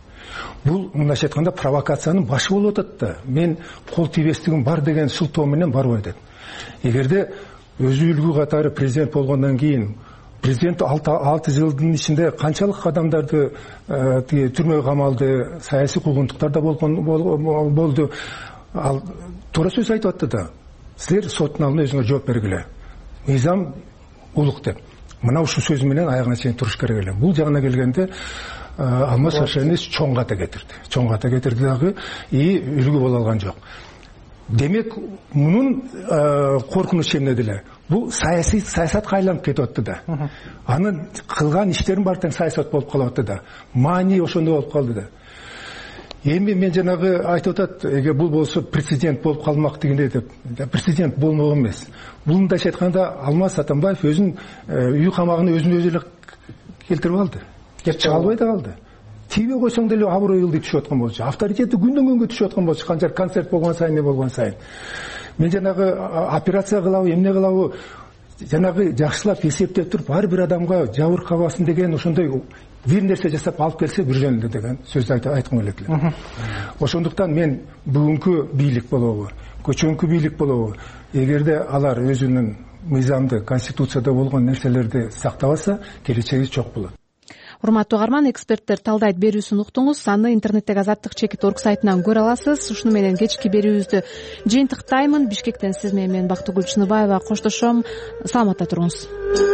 Бул мындайча айтканда провокациянын башы болуп атат да. Мен кол тийбестигим бар деген шылтоо менен барбай атат. Эгерде өзү үлгү катары президент болгондон кийин президент алты жылдын ичинде канчалык адамдарды түрмөгө камалды, саясий куугунтуктар да болду. Ал туура сөз айтып атты да. Силер соттун алдында өзүңөр жооп бергиле. Мыйзам улук деп. Мына ушул сөзү менен аягына чейин туруш керек эле. Бул жагына келгенде Алмаз Шаршенович чоң ката кетирди. Чоң ката кетирди дагы, и үлгү боло алган жок. Демек, мунун коркунучу эмнеде эле? Бул саясий саясатка айланып кетип атты да. Анын кылган иштерин баары тең саясат болуп калып атты да. Маани ошондой болуп калды да. Эми мен жанагы айтып атат, эгер бул болсо президент болуп калмак дегенде деп, президент болмок эмес. Бул мындайча айтканда Алмаз Атамбаев өзүнүн үй камагына өзүн өзү эле келтирип алды. Чыга албай да калды. тийбей койсоң деле аброй ылдый түшүп аткан болчу, авторитети күндөн күнгө түшүп аткан болчу, канча концерт болгон сайын эмне болгон сайын. Мен жанагы операция кылабы, эмне кылабы, жанагы жакшылап эсептеп туруп ар бир адамга жабыркабасын деген ошондой бир нерсе жасап алып келсе бир жөнүндө деген сөздү айткым келет эле. Ошондуктан мен бүгүнкү бийлик болобу, көчөнкү бийлик болобу, эгерде алар өзүнүн мыйзамды, конституцияда болгон нерселерди сактабаса, келечеги чок болот. Урматтуу угарман, эксперттер талдайт берүүсүн уктуңуз. Аны интернеттеги азаттык чекит орг сайтынан көрө аласыз. Ушуну менен кечки берүүбүздү жыйынтыктаймын. Бишкектен сиз менен Бактыгүл Чыныбаева коштошом. Саламатта туруңуз.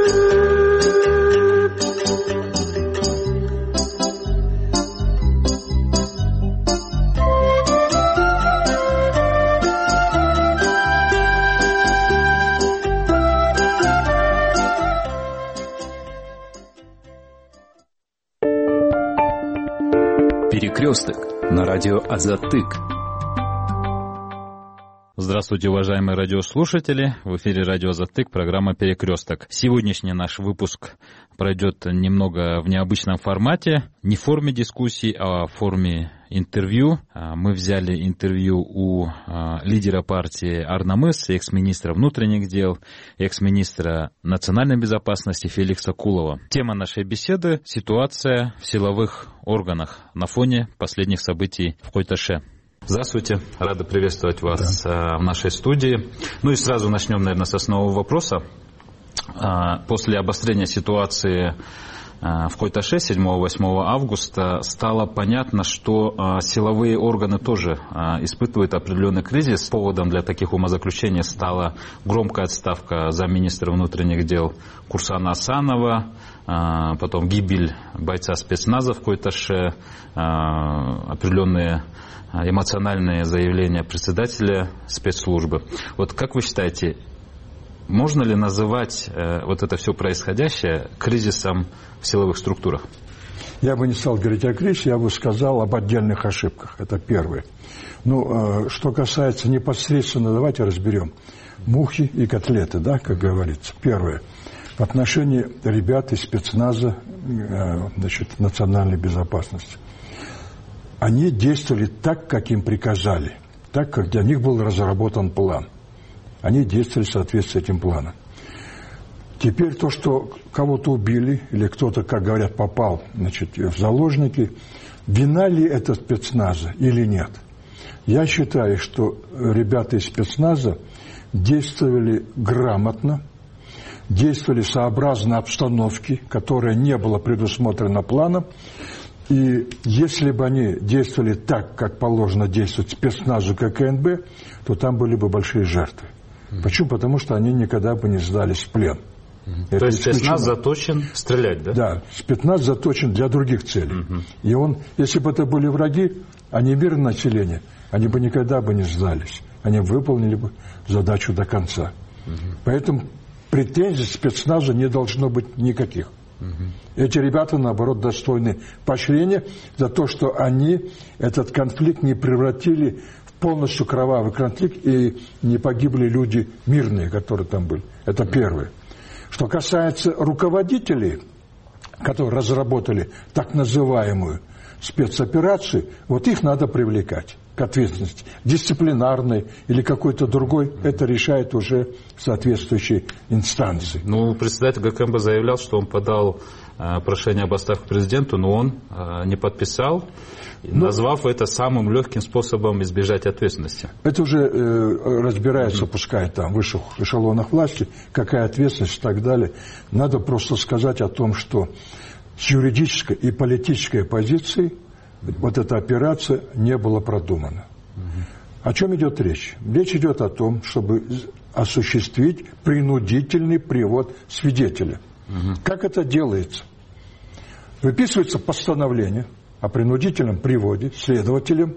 Перекресток на радио Азаттык. Здравствуйте, уважаемые радиослушатели. В эфире радио Азаттык, программа «Перекресток». Сегодняшний наш выпуск пройдет немного в необычном формате. Не в форме дискуссий, а в форме интервью. Мы взяли интервью у лидера партии Арнамыс, экс-министра внутренних дел, экс-министра национальной безопасности Феликса Кулова. Тема нашей беседы — ситуация в силовых органах на фоне последних событий в Куйташе. Здравствуйте, рада приветствовать вас да. в нашей студии. Ну и сразу начнем, наверное, с основного вопроса. После обострения ситуации в Куйташе седьмого-восьмого августа стало понятно, что силовые органы тоже испытывают определенный кризис. Поводом для таких умозаключений стала громкая отставка замминистра внутренних дел Курсана Асанова, потом гибель бойца спецназа в Куйташе, определенные эмоциональные заявления председателя спецслужбы. Вот как вы считаете, можно ли называть э, вот это все происходящее кризисом в силовых структурах? Я бы не стал говорить о кризисе, я бы сказал об отдельных ошибках. Это первое. Ну, э, что касается непосредственно, давайте разберем мухи и котлеты, да, как говорится. Первое. В отношении ребят из спецназа, э, значит, национальной безопасности. Они действовали так, как им приказали, так, как для них был разработан план. Они действовали в соответствии с этим планом. Теперь то, что кого-то убили, или кто-то, как говорят, попал, значит, в заложники, вина ли это спецназа или нет? Я считаю, что ребята из спецназа действовали грамотно, действовали сообразно обстановке, которая не была предусмотрена планом. И если бы они действовали так, как положено действовать спецназу ККНБ, то там были бы большие жертвы. Mm-hmm. Почему? Потому что они никогда бы не сдались в плен. Mm-hmm. То есть спецназ заточен стрелять, да? Да, спецназ заточен для других целей. Mm-hmm. И он, если бы это были враги, а не мирное население, они бы никогда бы не сдались. Они выполнили бы задачу до конца. Mm-hmm. Поэтому претензий спецназа не должно быть никаких. Угу. Эти ребята, наоборот, достойны поощрения за то, что они этот конфликт не превратили в полностью кровавый конфликт и не погибли люди мирные, которые там были. Это первое. Что касается руководителей, которые разработали так называемую спецоперацию, вот их надо привлекать к ответственности. Дисциплинарной или какой-то другой, это решает уже соответствующие инстанции. Ну, председатель ГКМБ заявлял, что он подал э, прошение об отставке президенту, но он э, не подписал, ну, назвав это самым легким способом избежать ответственности. Это уже э, разбирается, mm-hmm. пускай там в высших эшелонах власти, какая ответственность и так далее. Надо просто сказать о том, что с юридической и политической позиции вот эта операция не была продумана. Угу. О чем идет речь? Речь идет о том, чтобы осуществить принудительный привод свидетеля. Угу. Как это делается? Выписывается постановление о принудительном приводе следователем,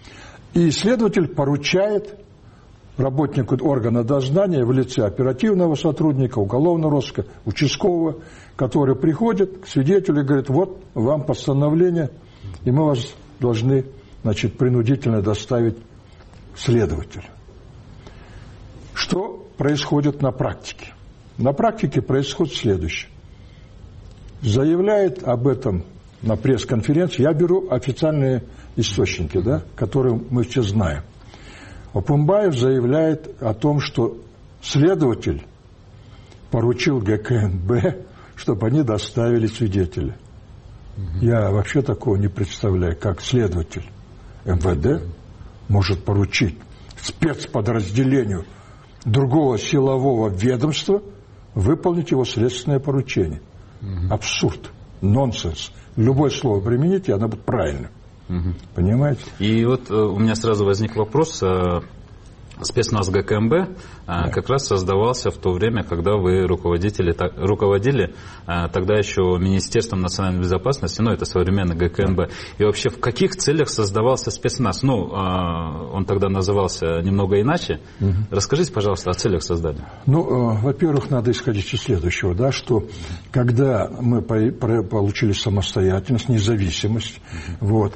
и следователь поручает работнику органа дознания в лице оперативного сотрудника, уголовного розыска, участкового, который приходит к свидетелю и говорит: вот вам постановление, и мы вас должны, значит, принудительно доставить к следователю. Что происходит на практике? На практике происходит следующее. Заявляет об этом на пресс-конференции, я беру официальные источники, да, которые мы все знаем. Опумбаев заявляет о том, что следователь поручил ГКНБ, чтобы они доставили свидетеля. Mm-hmm. Я вообще такого не представляю, как следователь МВД может поручить спецподразделению другого силового ведомства выполнить его следственное поручение. Mm-hmm. Абсурд, нонсенс. Любое слово примените, оно будет правильным. Mm-hmm. Понимаете? И вот у меня сразу возник вопрос. Спецназ ГКМБ да. как раз создавался в то время, когда вы руководители, руководили тогда еще Министерством национальной безопасности, ну это современный ГКМБ. Да. И вообще в каких целях создавался спецназ? Ну, он тогда назывался немного иначе. Угу. Расскажите, пожалуйста, о целях создания. Ну, во-первых, надо исходить из следующего, да, что когда мы получили самостоятельность, независимость, угу. вот,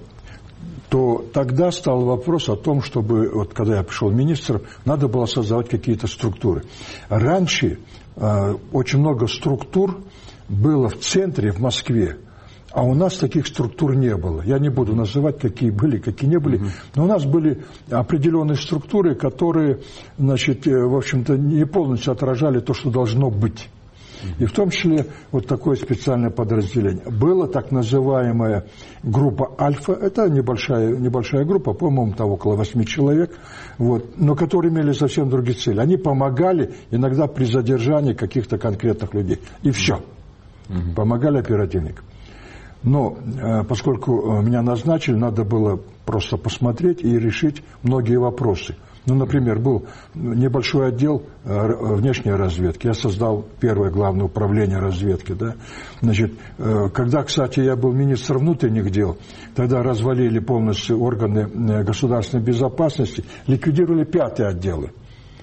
то тогда стал вопрос о том, чтобы, вот когда я пришел министром, надо было создавать какие-то структуры. Раньше э, очень много структур было в центре, в Москве, а у нас таких структур не было. Я не буду называть, какие были, какие не были, но у нас были определенные структуры, которые, значит, в общем-то, не полностью отражали то, что должно быть. И в том числе вот такое специальное подразделение. Была так называемая группа «Альфа». Это небольшая, небольшая группа, по-моему, там около восьми человек, вот, но которые имели совсем другие цели. Они помогали иногда при задержании каких-то конкретных людей. И все. Mm-hmm. Помогали оперативникам. Но поскольку меня назначили, надо было просто посмотреть и решить многие вопросы. Ну, например, был небольшой отдел внешней разведки. Я создал первое главное управление разведки. Да? Значит, когда, кстати, я был министром внутренних дел, тогда развалили полностью органы государственной безопасности, ликвидировали пятые отделы.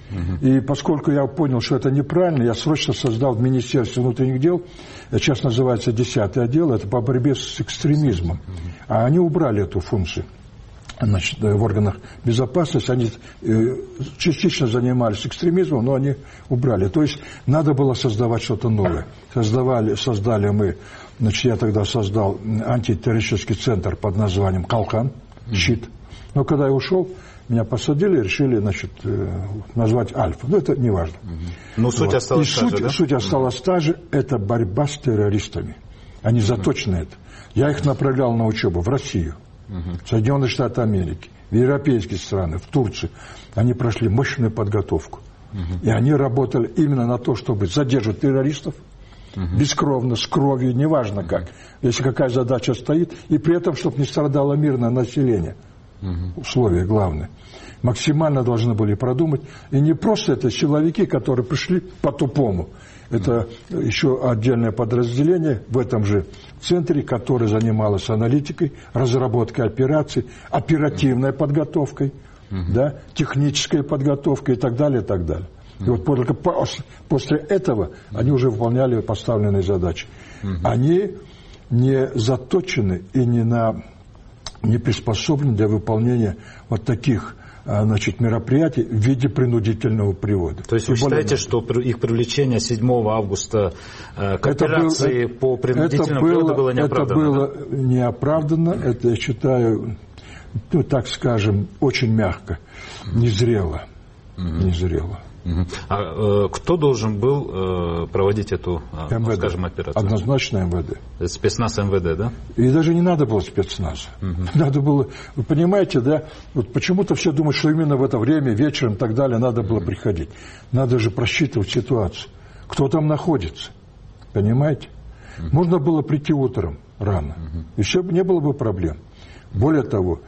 И поскольку я понял, что это неправильно, я срочно создал в Министерстве внутренних дел, сейчас называется десятый отдел, это по борьбе с экстремизмом. А они убрали эту функцию. Значит, в органах безопасности они э, частично занимались экстремизмом, но они убрали. То есть надо было создавать что-то новое. Создавали, создали мы, значит, я тогда создал антитеррористический центр под названием «Калкан», «Щит». Но когда я ушел, меня посадили, решили, значит, э, назвать «Альфа». Но это не важно. Но суть вот. осталась та же, да? Суть осталась та же, это борьба с террористами. Они заточены это. Я их направлял на учебу в Россию. В Соединенные Штаты Америки, в европейские страны, в Турцию. Они прошли мощную подготовку. Uh-huh. И они работали именно на то, чтобы задерживать террористов uh-huh. бескровно, с кровью, неважно как. Если какая задача стоит, и при этом, чтобы не страдало мирное население. Uh-huh. Условие главное. Максимально должны были продумать. И не просто это силовики, которые пришли по-тупому. Это еще отдельное подразделение в этом же центре, которое занималось аналитикой, разработкой операций, оперативной подготовкой, uh-huh. да, технической подготовкой и так далее, и так далее. Uh-huh. И вот только после этого uh-huh. они уже выполняли поставленные задачи. Uh-huh. Они не заточены и не, на, не приспособлены для выполнения вот таких, значит, мероприятий в виде принудительного привода. То есть вы считаете, что их привлечение седьмого августа к операции был, по принудительному было, приводу было неоправданно? Это было да? неоправданно, это, я считаю, ну, так скажем, очень мягко, незрело. Mm-hmm. Незрело. Mm-hmm. А э, кто должен был э, проводить эту, э, ну, скажем, операцию? Однозначно МВД. Спецназ МВД, да? И даже не надо было спецназа. Mm-hmm. Надо было, вы понимаете, да, вот почему-то все думают, что именно в это время, вечером и так далее, надо было mm-hmm. приходить. Надо же просчитывать ситуацию. Кто там находится, понимаете? Mm-hmm. Можно было прийти утром рано, mm-hmm. и все, не было бы проблем. Более того,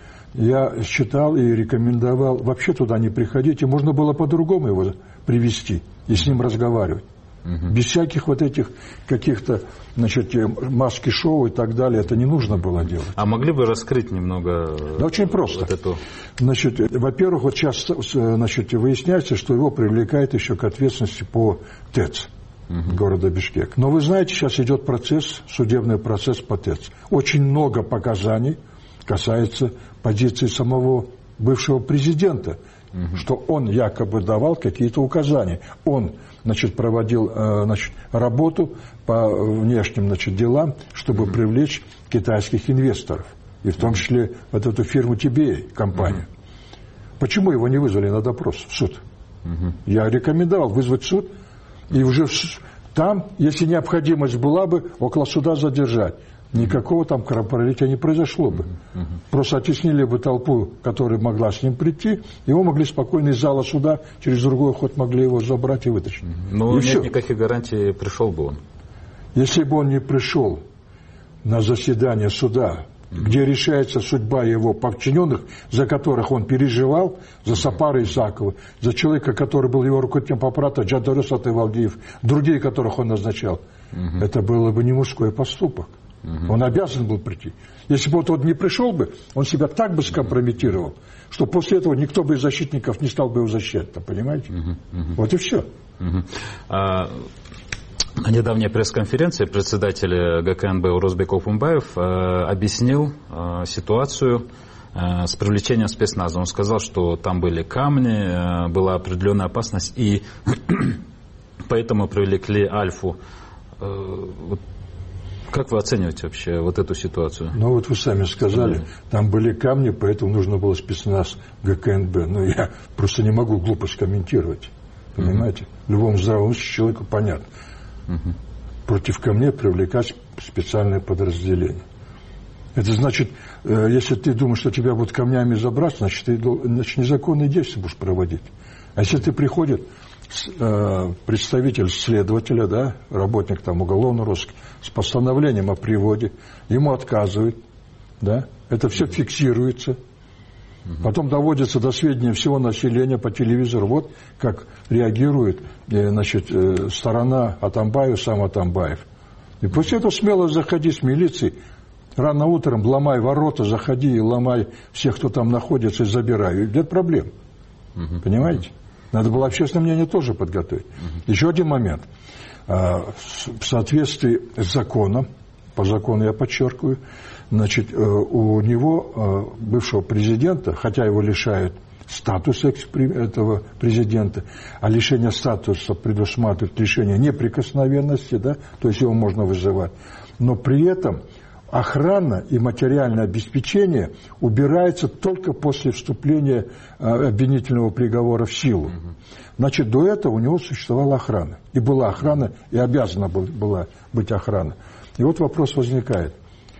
я считал и рекомендовал вообще туда не приходить, и можно было по-другому его привести и с ним разговаривать. Угу. Без всяких вот этих каких-то, значит, маски-шоу и так далее, это не нужно было делать. А могли бы раскрыть немного? Да очень просто. Вот эту... Значит, во-первых, вот сейчас, значит, выясняется, что его привлекают еще к ответственности по ТЭЦ. Угу. Города Бишкек. Но вы знаете, сейчас идет процесс, судебный процесс по ТЭЦ. Очень много показаний касается позиции самого бывшего президента Угу. Что он якобы давал какие-то указания. Он, значит, проводил значит, работу по внешним, значит, делам, чтобы угу. привлечь китайских инвесторов. И в том числе вот эту фирму ти би эй, компанию. Угу. Почему его не вызвали на допрос в суд? Угу. Я рекомендовал вызвать суд. И уже там, если необходимость была бы, около суда задержать. Никакого там кровопролития не произошло бы. Uh-huh. Просто оттеснили бы толпу, которая могла с ним прийти, его могли спокойно из зала суда через другой ход могли его забрать и вытащить. Uh-huh. Но и нет все. Никаких гарантий, пришел бы он. Если бы он не пришел на заседание суда, uh-huh. где решается судьба его подчиненных, за которых он переживал, за Сапара Исакова, за человека, который был его руководителем аппарата, Джадарус Атывалдиев, другие, которых он назначал, uh-huh. это было бы не мужской поступок. Угу. Он обязан был прийти. Если бы вот он не пришел бы, он себя так бы скомпрометировал, что после этого никто бы из защитников не стал бы его защищать. Понимаете? Угу. Угу. Вот и все. Угу. А, на недавней пресс-конференции председатель гэ ка эн бэ Урозбек Опумбаев а, объяснил а, ситуацию а, с привлечением спецназа. Он сказал, что там были камни, а, была определенная опасность, и поэтому привлекли Альфу. А, вот, как вы оцениваете вообще вот эту ситуацию? Ну вот вы сами сказали, да. Там были камни, поэтому нужно было спецназ гэ ка эн бэ. Но я просто не могу глупость комментировать. Понимаете? Uh-huh. Любому здравому человеку понятно. Uh-huh. Против камней привлекать специальное подразделение. Это значит, если ты думаешь, что тебя будут камнями забрать, значит, ты значит, незаконные действия будешь проводить. А если ты приходит представитель следователя, да, работник там уголовного розыска, с постановлением о приводе, ему отказывают, да, это все фиксируется, потом доводится до сведения всего населения по телевизору, вот как реагирует, значит, сторона Атамбаева, сам Атамбаев. И после этого смело заходи с милицией, рано утром ломай ворота, заходи и ломай всех, кто там находится, и забирай. И нет проблем. Понимаете? Надо было общественное мнение тоже подготовить. Uh-huh. Еще один момент. В соответствии с законом, по закону я подчеркиваю, значит, у него, бывшего президента, хотя его лишают статуса этого президента, а лишение статуса предусматривает лишение неприкосновенности, да, то есть его можно вызывать, но при этом охрана и материальное обеспечение убирается только после вступления обвинительного приговора в силу. Значит, до этого у него существовала охрана. И была охрана, и обязана была быть охрана. И вот вопрос возникает.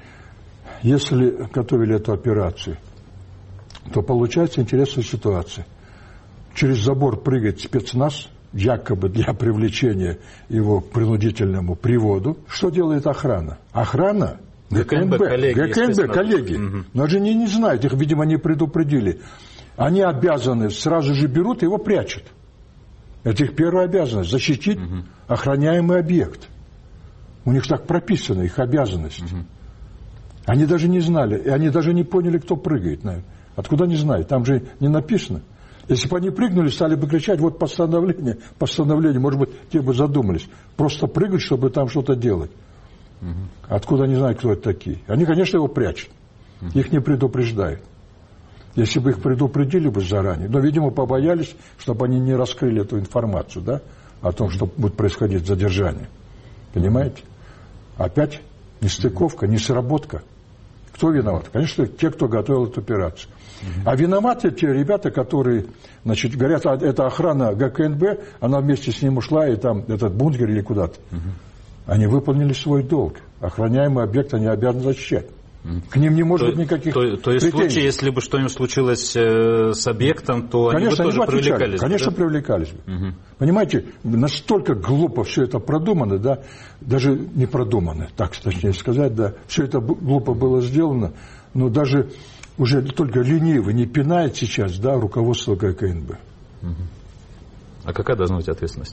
Если готовили эту операцию, то получается интересная ситуация. Через забор прыгает спецназ, якобы для привлечения его к принудительному приводу. Что делает охрана? Охрана... гэ ка эн бэ, коллеги. гэ ка эн бэ, коллеги. Угу. Но же они не знают, их, видимо, не предупредили. Они обязаны, сразу же берут и его прячут. Это их первая обязанность, защитить угу. охраняемый объект. У них так прописано, их обязанность. Угу. Они даже не знали, и они даже не поняли, кто прыгает. Откуда они знают? Там же не написано. Если бы они прыгнули, стали бы кричать, вот постановление, постановление, может быть, те бы задумались. Просто прыгать, чтобы там что-то делать. Угу. Откуда они знают, кто это такие? Они, конечно, его прячут. Угу. Их не предупреждают. Если бы их предупредили бы заранее, но, видимо, побоялись, чтобы они не раскрыли эту информацию, да, о том, что будет происходить задержание. Понимаете? Опять нестыковка, несработка. Кто виноват? Конечно, те, кто готовил эту операцию. Uh-huh. А виноваты те ребята, которые, значит, говорят, а, это охрана гэ ка эн бэ, она вместе с ним ушла, и там этот бункер или куда-то. Uh-huh. Они выполнили свой долг. Охраняемый объект они обязаны защищать. Uh-huh. К ним не может то, быть никаких то, то есть в случае, если бы что-нибудь случилось э, с объектом, то конечно, они бы тоже они привлекались? Конечно, да? привлекались бы. Uh-huh. Понимаете, настолько глупо все это продумано, да, даже не продумано, так точнее сказать, да, все это глупо было сделано, но даже уже только ленивый не пинает сейчас, да, руководство гэ ка эн бэ. Uh-huh. А какая должна быть ответственность?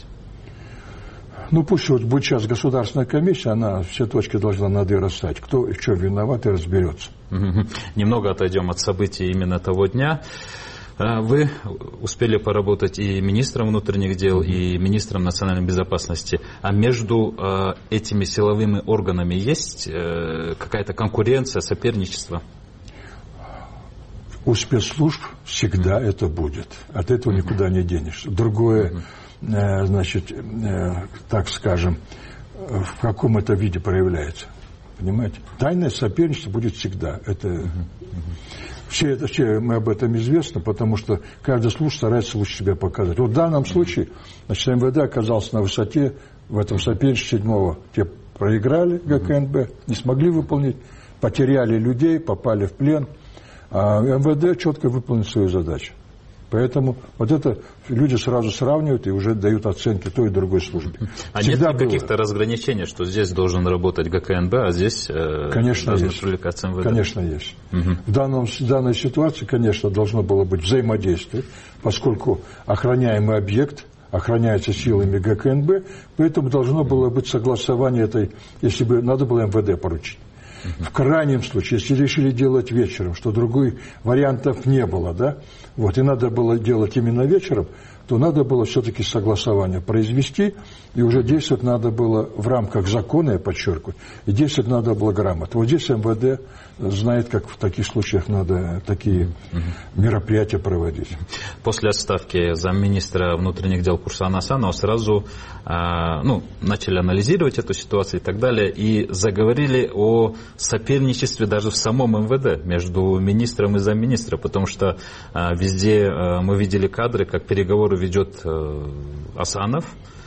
Ну, пусть вот будет сейчас государственная комиссия, она все точки должна над «и» расставить. Кто в чем виноват, и разберется. Uh-huh. Немного отойдем от событий именно того дня. Вы успели поработать и министром внутренних дел, и министром национальной безопасности. А между э, этими силовыми органами есть э, какая-то конкуренция, соперничество? У спецслужб всегда это будет. От этого uh-huh. никуда не денешься. Другое, uh-huh. э, значит, э, так скажем, в каком это виде проявляется. Понимаете? Тайное соперничество будет всегда. Это... Uh-huh. Uh-huh. Все, это, все мы об этом известны, потому что каждый служб старается лучше себя показать. Вот в данном uh-huh. случае, значит, МВД оказался на высоте в этом соперничестве седьмого. Те проиграли ГКНБ, uh-huh. не смогли выполнить, потеряли людей, попали в плен. А МВД четко выполнил свою задачу. Поэтому вот это люди сразу сравнивают и уже дают оценки той и другой службе. А Всегда нет ли каких-то разграничений, что здесь должен работать ГКНБ, а здесь конечно, должен есть. привлекаться МВД? Конечно, есть. Угу. В, данном, в данной ситуации, конечно, должно было быть взаимодействие, поскольку охраняемый объект охраняется силами ГКНБ, поэтому должно было быть согласование этой, если бы надо было МВД поручить. В крайнем случае, если решили делать вечером, что других вариантов не было, да, вот, и надо было делать именно вечером, то надо было все-таки согласование произвести, и уже действовать надо было в рамках закона, я подчеркиваю, и действовать надо было грамотно. Вот здесь МВД знает, как в таких случаях надо такие угу. мероприятия проводить. После отставки замминистра внутренних дел Курсана Асанова сразу э, ну, начали анализировать эту ситуацию и так далее, и заговорили о соперничестве даже в самом МВД между министром и замминистра, потому что э, везде э, мы видели кадры, как переговоры ведет э, Асанов.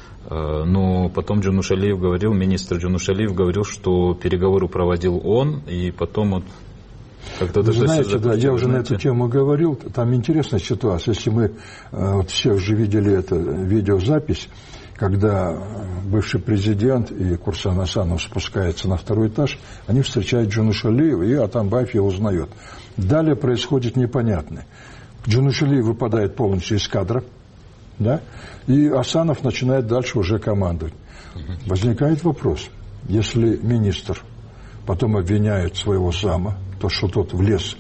Но потом Джунушалиев говорил, министр Джунушалиев говорил, что переговоры проводил он, и потом вот как-то... Вы знаете, да, я уже знаете. на эту тему говорил, там интересная ситуация. Если мы вот все уже видели эту видеозапись, когда бывший президент и Курсан Асанов спускаются на второй этаж, они встречают Джунушалиева, и Атамбаев его узнает. Далее происходит непонятное. Джунушалиев выпадает полностью из кадра, да? И Асанов начинает дальше уже командовать. Uh-huh. Возникает вопрос, если министр потом обвиняет своего зама, то что тот влез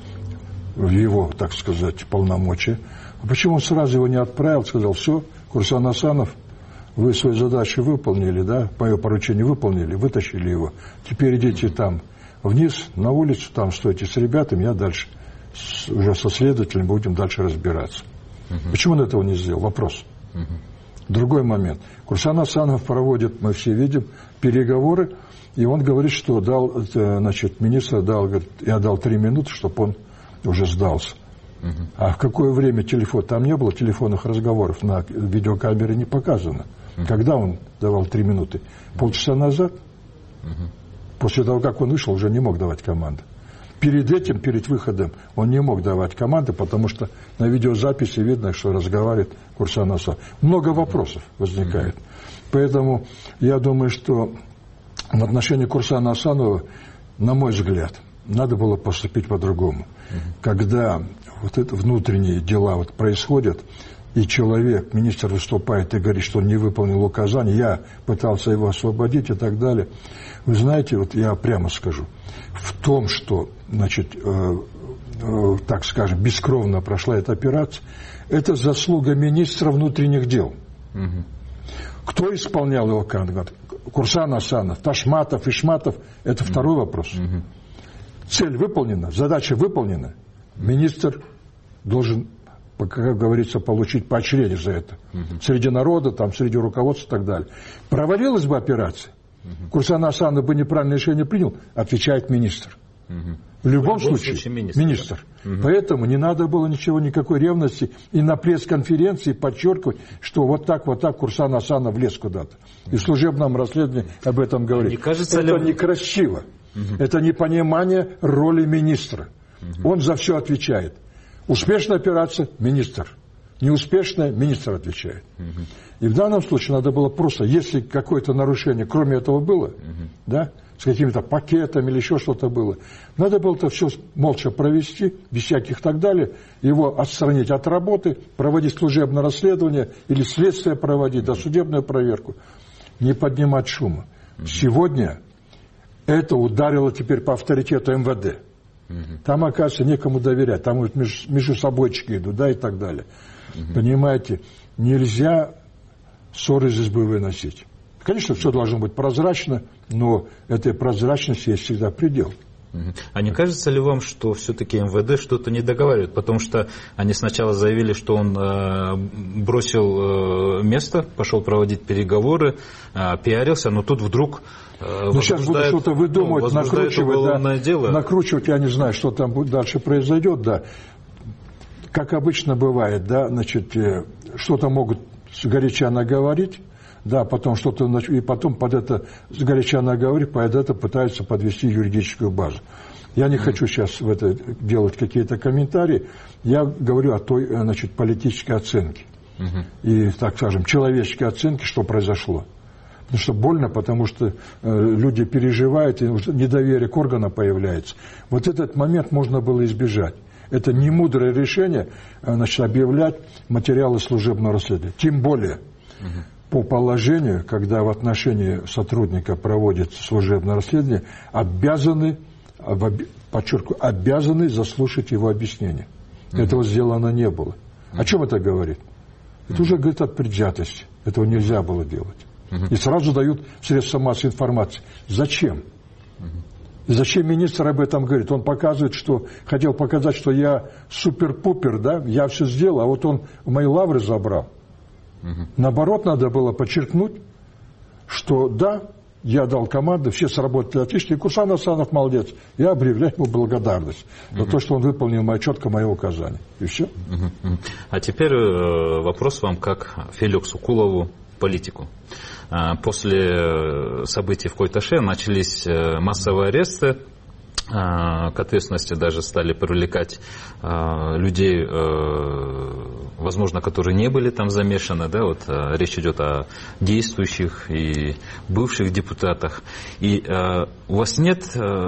в его, так сказать, полномочия, почему он сразу его не отправил, сказал, все, Курсан Асанов, вы свою задачу выполнили, да, мое поручение выполнили, вытащили его, теперь идите там вниз, на улицу, там стойте с ребятами, я дальше с, уже со следователем будем дальше разбираться. Uh-huh. Почему он этого не сделал? Вопрос. Uh-huh. Другой момент. Курсан Асанов проводит, мы все видим, переговоры, и он говорит, что дал, значит, министр дал, говорит, я дал три минуты, чтобы он уже сдался. Uh-huh. А в какое время телефон? Там не было телефонных разговоров, на видеокамере не показано. Uh-huh. Когда он давал три минуты? Полчаса назад? Uh-huh. После того, как он вышел, уже не мог давать команды. Перед этим, перед выходом, он не мог давать команды, потому что на видеозаписи видно, что разговаривает Курсан Асанов. Много вопросов возникает. Mm-hmm. Поэтому я думаю, что в отношении Курсана Асанова, на мой взгляд, надо было поступить по-другому. Mm-hmm. Когда вот это внутренние дела вот происходят, и человек, министр выступает и говорит, что он не выполнил указания, я пытался его освободить и так далее. Вы знаете, вот я прямо скажу, в том, что, значит, э, э, так скажем, бескровно прошла эта операция, это заслуга министра внутренних дел. Угу. Кто исполнял его команду? Курсан Асанов, Ташматов, Ишматов, это угу. второй вопрос. Угу. Цель выполнена, задача выполнена, министр должен, как говорится, получить поощрение за это. Угу. Среди народа, там, среди руководства и так далее. Провалилась бы операция, угу. Курсан Асанов бы неправильное решение принял, отвечает министр. Угу. В любом, в любом случае, случае министр. министр. Да? Угу. Поэтому не надо было ничего, никакой ревности. И на пресс-конференции подчеркивать, что вот так, вот так Курсан Асанов влез куда-то. И в служебном расследовании об этом говорит. Не кажется это ли... некрасиво. Угу. Это непонимание роли министра. Угу. Он за все отвечает. Успешная операция – министр. Неуспешная – министр отвечает. Угу. И в данном случае надо было просто, если какое-то нарушение, кроме этого было, угу. да, с какими-то пакетами или еще что-то было, надо было это все молча провести, без всяких так далее, его отстранить от работы, проводить служебное расследование или следствие проводить, досудебную проверку, не поднимать шума. Угу. Сегодня это ударило теперь по авторитету МВД. Там, оказывается, некому доверять. Там вот между, между собойчики идут, да, и так далее. Угу. Понимаете, нельзя ссоры из избы выносить. Конечно, все должно быть прозрачно, но этой прозрачности есть всегда предел. А не кажется ли вам, что все-таки эм вэ дэ что-то не договаривает? Потому что они сначала заявили, что он э, бросил э, место, пошел проводить переговоры, э, пиарился, но тут вдруг э, ну, сейчас буду что-то выдумывать, ну, накручивать, да, дело. накручивать, я не знаю, что там дальше произойдет, да. Как обычно бывает, да, значит, э, что-то могут сгоряча наговорить, да, потом что-то, и потом под это сгоряча наговорить, под это пытаются подвести юридическую базу. Я не mm-hmm. хочу сейчас в это делать какие-то комментарии, я говорю о той, значит, политической оценке. Mm-hmm. И, так скажем, человеческой оценке, что произошло. Потому что больно, потому что э, люди переживают, и недоверие к органам появляется. Вот этот момент можно было избежать. Это не мудрое решение, значит, объявлять материалы служебного расследования. Тем более, mm-hmm. по положению, когда в отношении сотрудника проводится служебное расследование, обязаны, подчеркиваю, обязаны заслушать его объяснение. Mm-hmm. Этого сделано не было. Mm-hmm. О чем это говорит? Это mm-hmm. уже говорит о предвзятости. Этого нельзя было делать. Mm-hmm. И сразу дают средства массовой информации. Зачем? Mm-hmm. И зачем министр об этом говорит? Он показывает, что хотел показать, что я супер-пупер, да, я все сделал, а вот он мои лавры забрал. Угу. Наоборот, надо было подчеркнуть, что да, я дал команду, все сработали отлично, и Курсан Асанов молодец. Я объявляю ему благодарность угу. за то, что он выполнил мое, четко мое указание. И все. Угу. А теперь вопрос вам как Феликсу Кулову, политику. После событий в Койташе начались массовые аресты, к ответственности даже стали привлекать людей, возможно, которые не были там замешаны, да, вот речь идет о действующих и бывших депутатах. И у вас нет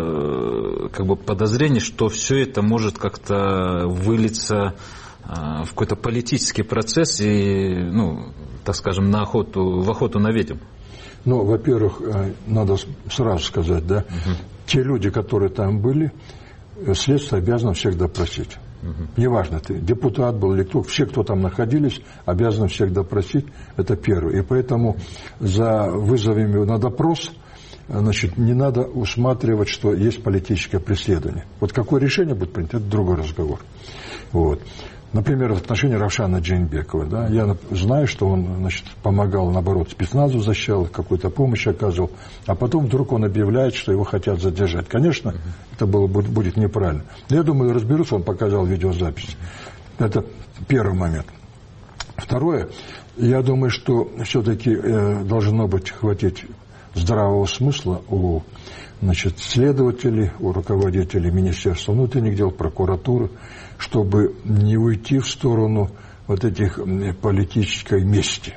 как бы подозрений, что все это может как-то вылиться в какой-то политический процесс и, ну, так скажем, на охоту, в охоту на ведьм? Ну, во-первых, надо сразу сказать, да, угу. те люди, которые там были, следствие обязано всех допросить. Угу. Неважно, ты депутат был или кто, все, кто там находились, обязаны всех допросить, это первое. И поэтому за вызовами на допрос, значит, не надо усматривать, что есть политическое преследование. Вот какое решение будет принято, это другой разговор. Вот. Например, в отношении Равшана Джейнбекова. Да, я знаю, что он, значит, помогал, наоборот, спецназу защищал, какую-то помощь оказывал, а потом вдруг он объявляет, что его хотят задержать. Конечно, uh-huh. это было, будет неправильно. Но я думаю, разберутся, он показал видеозапись. Uh-huh. Это первый момент. Второе, я думаю, что все-таки э, должно быть хватить здравого смысла у, значит, следователей, у руководителей Министерства внутренних дел, прокуратуры, чтобы не уйти в сторону вот этих политической мести.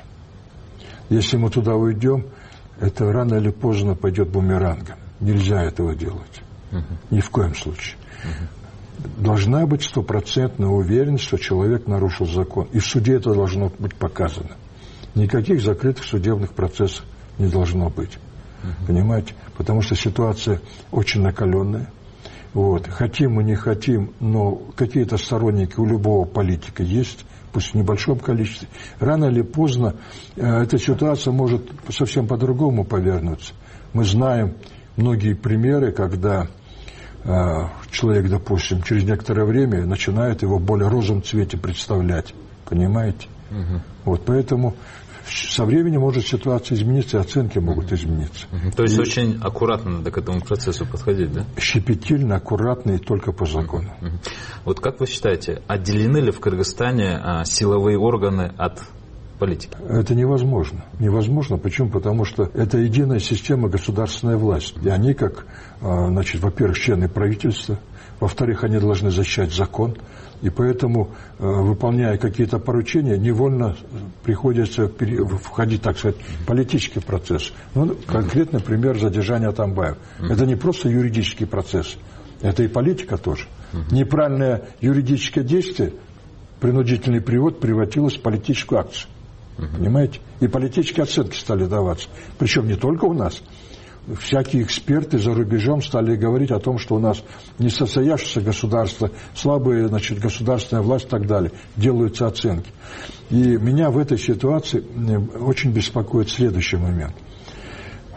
Если мы туда уйдем, это рано или поздно пойдет бумерангом. Нельзя этого делать. Uh-huh. Ни в коем случае. Uh-huh. Должна быть стопроцентная уверенность, что человек нарушил закон. И в суде это должно быть показано. Никаких закрытых судебных процессов не должно быть. Uh-huh. Понимаете? Потому что ситуация очень накаленная. Вот. Хотим мы, не хотим, но какие-то сторонники у любого политика есть, пусть в небольшом количестве. Рано или поздно э, эта ситуация может совсем по-другому повернуться. Мы знаем многие примеры, когда э, человек, допустим, через некоторое время начинает его в более розовом цвете представлять. Понимаете? Угу. Вот, поэтому со временем может ситуация измениться, и оценки могут измениться. То есть и очень аккуратно надо к этому процессу подходить, да? Щепетильно, аккуратно и только по закону. Вот как вы считаете, отделены ли в Кыргызстане а, силовые органы от политики? Это невозможно. Невозможно. Почему? Потому что это единая система государственной власти. И они, как, значит, во-первых, члены правительства, во-вторых, они должны защищать закон. И поэтому, выполняя какие-то поручения, невольно приходится входить, так сказать, в политический процесс. Ну, конкретный пример задержания Атамбаева. Это не просто юридический процесс, это и политика тоже. Неправильное юридическое действие, принудительный привод, превратилось в политическую акцию. Понимаете? И политические оценки стали даваться. Причем не только у нас. Всякие эксперты за рубежом стали говорить о том, что у нас несостоявшееся государство, слабая, значит, государственная власть и так далее. Делаются оценки. И меня в этой ситуации очень беспокоит следующий момент.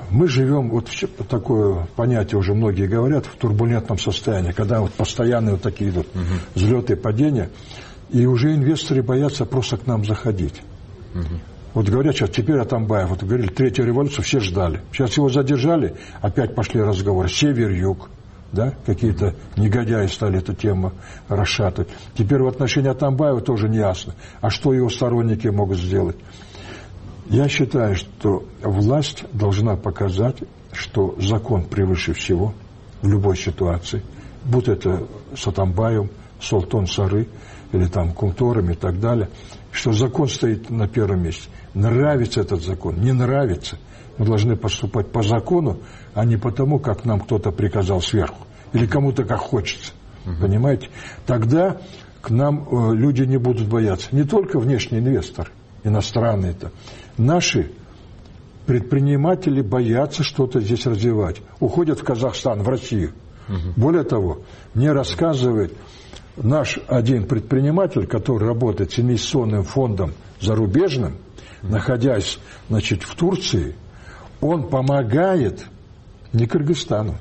Мы живем, вот такое понятие уже многие говорят, в турбулентном состоянии, когда вот постоянные вот такие идут угу. взлеты и падения, и уже инвесторы боятся просто к нам заходить. Угу. Вот говорят сейчас, теперь Атамбаев, вот говорили, третью революцию все ждали. Сейчас его задержали, опять пошли разговоры, север-юг, да, какие-то негодяи стали эту тему расшатывать. Теперь в отношении Атамбаева тоже не ясно, а что его сторонники могут сделать. Я считаю, что власть должна показать, что закон превыше всего в любой ситуации, будь это с Атамбаевым, с Олтон-Сары или там Кумтором и так далее, что закон стоит на первом месте. Нравится этот закон, не нравится. Мы должны поступать по закону, а не потому, как нам кто-то приказал сверху. Или кому-то как хочется. Uh-huh. Понимаете? Тогда к нам э, люди не будут бояться. Не только внешние инвесторы, иностранные-то. Наши предприниматели боятся что-то здесь развивать. Уходят в Казахстан, в Россию. Uh-huh. Более того, мне рассказывает наш один предприниматель, который работает с инвестиционным фондом зарубежным, uh-huh. находясь, значит, в Турции, он помогает не Кыргызстану,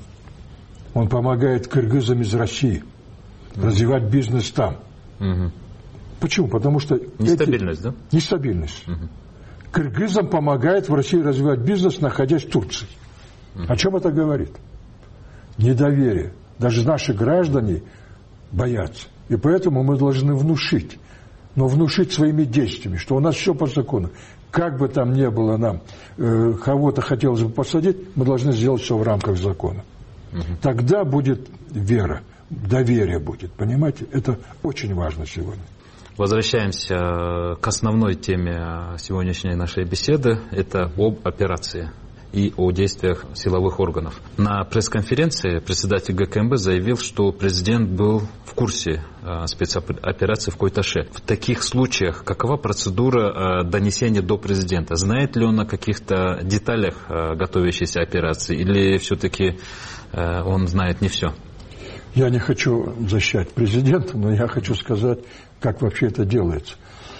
он помогает кыргызам из России uh-huh. развивать бизнес там. Uh-huh. Почему? Потому что... Нестабильность, эти... да? Нестабильность. Uh-huh. Кыргызам помогает в России развивать бизнес, находясь в Турции. Uh-huh. О чем это говорит? Недоверие. Даже наши граждане боятся. И поэтому мы должны внушить. Но внушить своими действиями, что у нас все по закону. Как бы там ни было нам, э, кого-то хотелось бы посадить, мы должны сделать все в рамках закона. Угу. Тогда будет вера, доверие будет. Понимаете? Это очень важно сегодня. Возвращаемся к основной теме сегодняшней нашей беседы. Это об операции и о действиях силовых органов. На пресс-конференции председатель ГКМБ заявил, что президент был в курсе э, спецоперации в Куйташе. В таких случаях какова процедура э, донесения до президента? Знает ли он о каких-то деталях э, готовящейся операции или все-таки э, он знает не все? Я не хочу защищать президента, но я хочу сказать, как вообще это делается.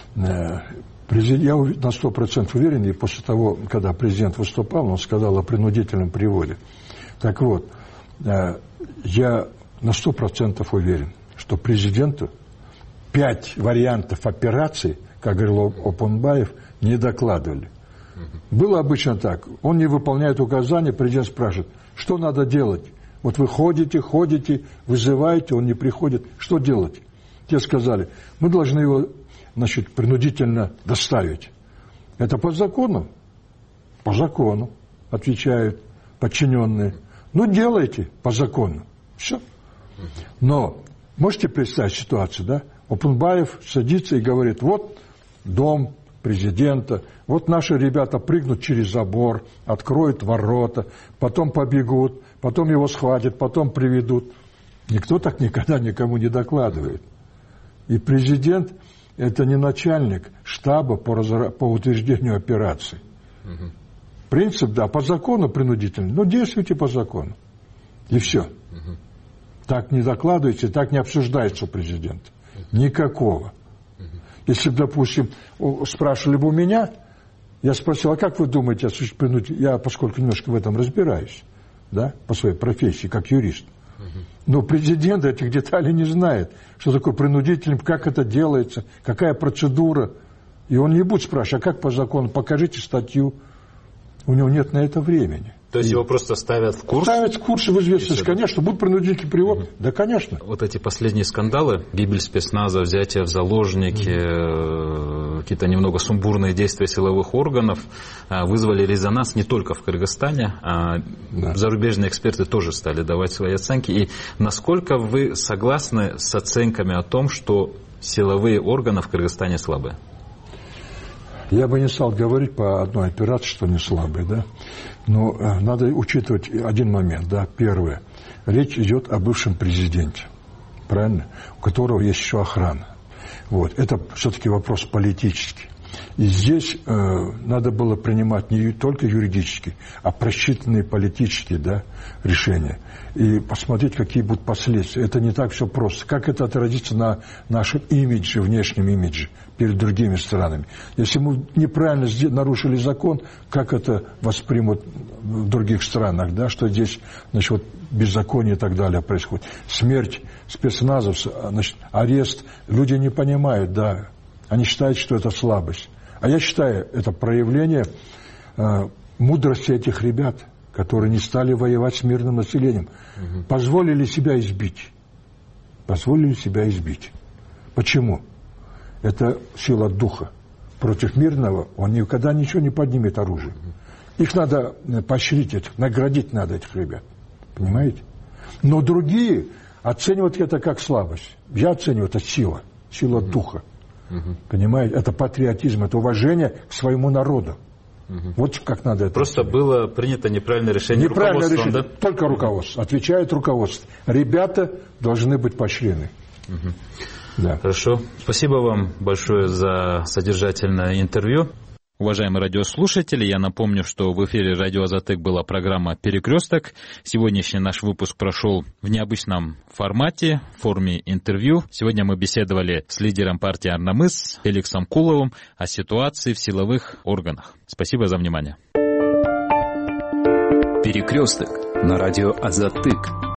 Я на сто процентов уверен, и после того, когда президент выступал, он сказал о принудительном приводе. Так вот, я на сто процентов уверен, что президенту пять вариантов операций, как говорил Опунбаев, не докладывали. Было обычно так. Он не выполняет указания, президент спрашивает, что надо делать. Вот вы ходите, ходите, вызываете, он не приходит. Что делать? Те сказали, мы должны его... значит, принудительно доставить. Это по закону? По закону, отвечают подчиненные. Ну, делайте по закону. Все. Но можете представить ситуацию, да? Опунбаев садится и говорит, вот дом президента, вот наши ребята прыгнут через забор, откроют ворота, потом побегут, потом его схватят, потом приведут. Никто так никогда никому не докладывает. И президент... это не начальник штаба по, разра... по утверждению операций. Угу. Принцип, да, по закону принудительный, но действуйте по закону. И все. Угу. Так не докладывайте, так не обсуждается у президента. Угу. Никакого. Угу. Если бы, допустим, спрашивали бы у меня, я спросил, а как вы думаете, осуществить принудительно? Я, поскольку немножко в этом разбираюсь, да, по своей профессии, как юрист. Но президент этих деталей не знает, что такое принудительный, как это делается, какая процедура. И он не будет спрашивать, а как по закону, покажите статью. У него нет на это времени. То есть его просто ставят в курс? Ставят в курс в известность, конечно. Будут принудительный привод? Угу. Да, конечно. Вот эти последние скандалы, гибель спецназа, взятие в заложники, угу. какие-то немного сумбурные действия силовых органов вызвали резонанс не только в Кыргызстане, а да. зарубежные эксперты тоже стали давать свои оценки. И насколько вы согласны с оценками о том, что силовые органы в Кыргызстане слабые? Я бы не стал говорить по одной операции, что не слабые, да. Но э, надо учитывать один момент, да. Первое. Речь идет о бывшем президенте, правильно? У которого есть еще охрана. Вот. Это все-таки вопрос политический. И здесь э, надо было принимать не только юридические, а просчитанные политические, да, решения. И посмотреть, какие будут последствия. Это не так все просто. Как это отразится на нашем имидже, внешнем имидже перед другими странами. Если мы неправильно нарушили закон, как это воспримут в других странах, да, что здесь, значит, вот беззаконие и так далее происходит. Смерть спецназовцев, значит, арест. Люди не понимают, да. Они считают, что это слабость. А я считаю, это проявление э, мудрости этих ребят, которые не стали воевать с мирным населением. Угу. Позволили себя избить. Позволили себя избить. Почему? Это сила духа. Против мирного он никогда ничего не поднимет оружие. Их надо поощрить, наградить надо этих ребят. Понимаете? Но другие оценивают это как слабость. Я оцениваю это сила. Сила угу. духа. Угу. Понимаете? Это патриотизм, это уважение к своему народу. Угу. Вот как надо это. Просто оценивать. Было принято неправильное решение неправильное руководством, решение, да? Только руководство. Отвечает руководство. Ребята должны быть поощрены. Угу. Да. Хорошо. Спасибо вам большое за содержательное интервью. Уважаемые радиослушатели, я напомню, что в эфире радио Азатык была программа «Перекресток». Сегодняшний наш выпуск прошел в необычном формате, в форме интервью. Сегодня мы беседовали с лидером партии «Арнамыс» Феликсом Куловым о ситуации в силовых органах. Спасибо за внимание. «Перекресток» на радио Азатык.